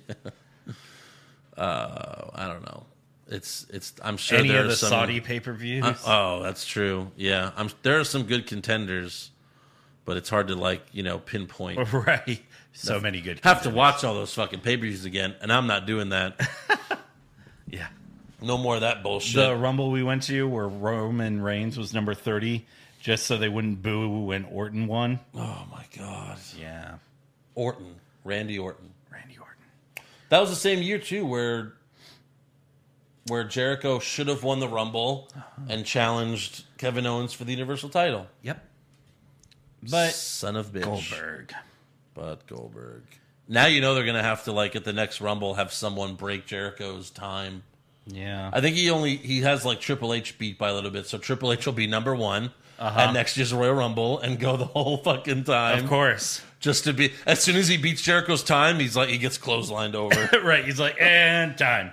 uh, I don't know. It's it's. I'm sure Any there of are the some, Saudi pay-per-views. Uh, oh, that's true. Yeah, I'm. There are some good contenders, but it's hard to like you know pinpoint. Right. So Have- many good Have to contenders. watch all those fucking pay-per-views again, and I'm not doing that. Yeah. No more of that bullshit. The Rumble we went to where Roman Reigns was number thirty, just so they wouldn't boo when Orton won. Oh my god. Yeah. Orton, Randy Orton. Randy Orton. That was the same year too, where where Jericho should have won the Rumble and challenged Kevin Owens for the Universal title. Yep. But son of bitch. Goldberg. But Goldberg. Now you know they're gonna have to like at the next Rumble have someone break Jericho's time. Yeah. I think he only he has like Triple H beat by a little bit, so Triple H will be number one Uh-huh. at next year's Royal Rumble and go the whole fucking time. Of course. Just to be as soon as he beats Jericho's time, he's like he gets clotheslined over. Right. He's like, and time.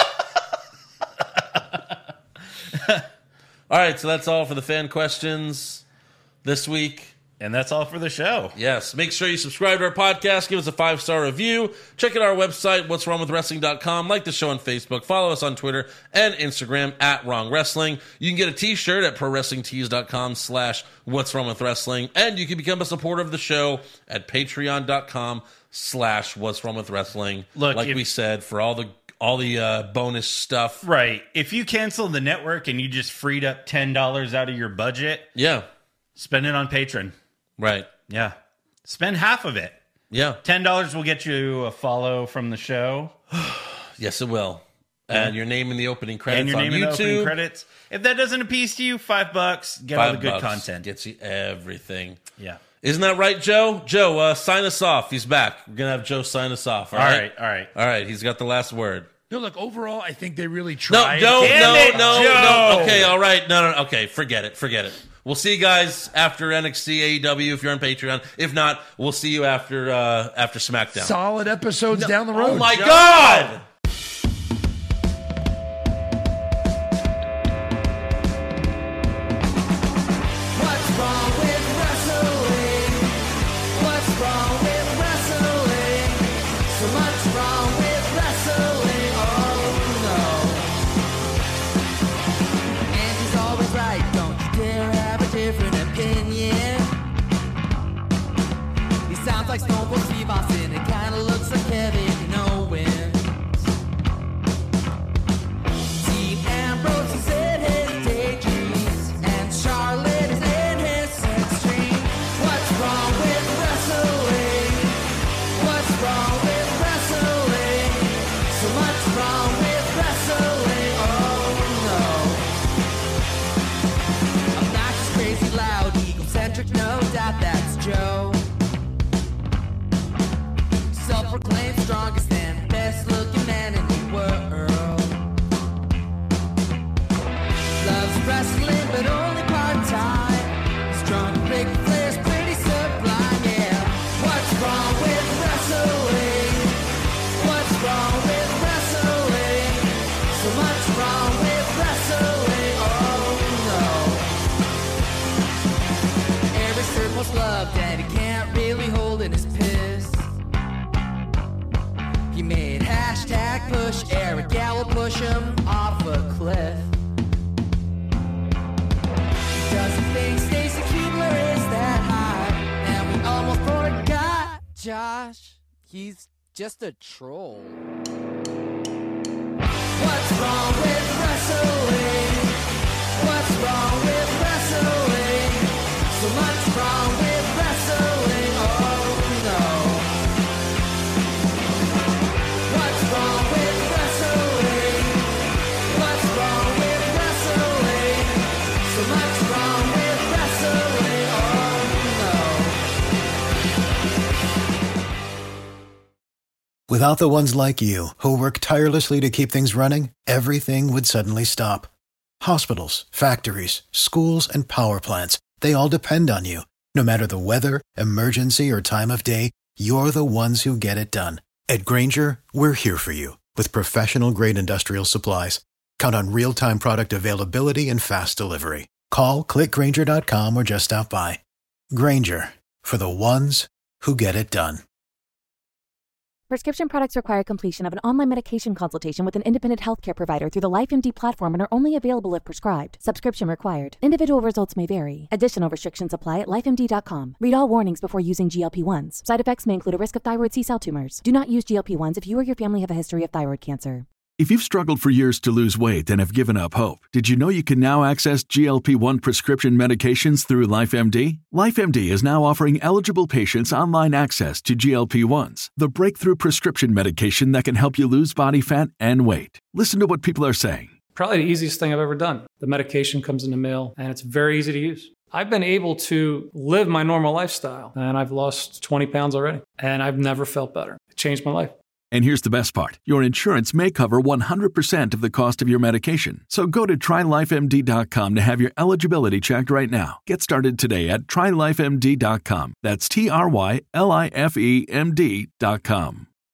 All right, so that's all for the fan questions this week. And that's all for the show. Yes. Make sure you subscribe to our podcast. Give us a five-star review. Check out our website, what's wrong with wrestling dot com. Like the show on Facebook. Follow us on Twitter and Instagram at Wrong Wrestling. You can get a t-shirt at pro wrestling tees dot com slash what's wrong with wrestling. And you can become a supporter of the show at patreon dot com slash what's wrong with wrestling. Look, like if- we said, for all the all the uh, bonus stuff. Right. If you cancel the network and you just freed up ten dollars out of your budget, Yeah. spend it on Patreon. Right. Yeah. Spend half of it. Yeah. ten dollars will get you a follow from the show. Yes, it will. And your name in the opening credits and your on name in the opening YouTube. credits. If that doesn't appease to you, five bucks. Get all the Five good bucks content. Gets you everything. Yeah. Isn't that right, Joe? Joe, uh, sign us off. He's back. We're going to have Joe sign us off. All All right? right, all right. All right. He's got the last word. No, look, overall, I think they really No, tried. no, Damn no, it, no, Joe. no. Okay, all right. No, no, okay. Forget it. Forget it. We'll see you guys after N X T, A E W if you're on Patreon. If not, we'll see you after uh, after SmackDown. Solid episodes down the road. Oh, my God! What's wrong with wrestling? What's wrong with wrestling? So much wrong with wrestling. Oh no. And he's always right. Don't you dare have a different opinion. He sounds like Stone Cold Steve Austin. It kinda looks like Kevin Owens. Dean Ambrose is in his daydreams, and Charlotte is in his sex dream. What's wrong with wrestling? What's wrong with wrestling? So much wrong with wrestling. Oh no. Obnoxious, crazy, loud, egocentric, no doubt that's Joe. Self-proclaimed strongest and best-looking man in the world. Loves wrestling, but only part-time. Strong, big players, pretty sublime, yeah. What's wrong Josh. He's just a troll. What's wrong with wrestling? What's wrong with wrestling? So much wrong with wrestling. Oh no. What's wrong with wrestling? What's wrong with wrestling? So much wrong with wrestling. Oh no. Without the ones like you, who work tirelessly to keep things running, everything would suddenly stop. Hospitals, factories, schools, and power plants, they all depend on you. No matter the weather, emergency, or time of day, you're the ones who get it done. At Grainger, we're here for you with professional-grade industrial supplies. Count on real-time product availability and fast delivery. Call, click Grainger dot com, or just stop by. Grainger, for the ones who get it done. Prescription products require completion of an online medication consultation with an independent healthcare provider through the LifeMD platform and are only available if prescribed. Subscription required. Individual results may vary. Additional restrictions apply at life M D dot com. Read all warnings before using G L P one s. Side effects may include a risk of thyroid C-cell tumors. Do not use G L P one s if you or your family have a history of thyroid cancer. If you've struggled for years to lose weight and have given up hope, did you know you can now access G L P one prescription medications through LifeMD? LifeMD is now offering eligible patients online access to G L P ones, the breakthrough prescription medication that can help you lose body fat and weight. Listen to what people are saying. Probably the easiest thing I've ever done. The medication comes in the mail, and it's very easy to use. I've been able to live my normal lifestyle, and I've lost twenty pounds already, and I've never felt better. It changed my life. And here's the best part. Your insurance may cover one hundred percent of the cost of your medication. So go to try life M D dot com to have your eligibility checked right now. Get started today at try life M D dot com. That's T R Y L I F E M D dot com.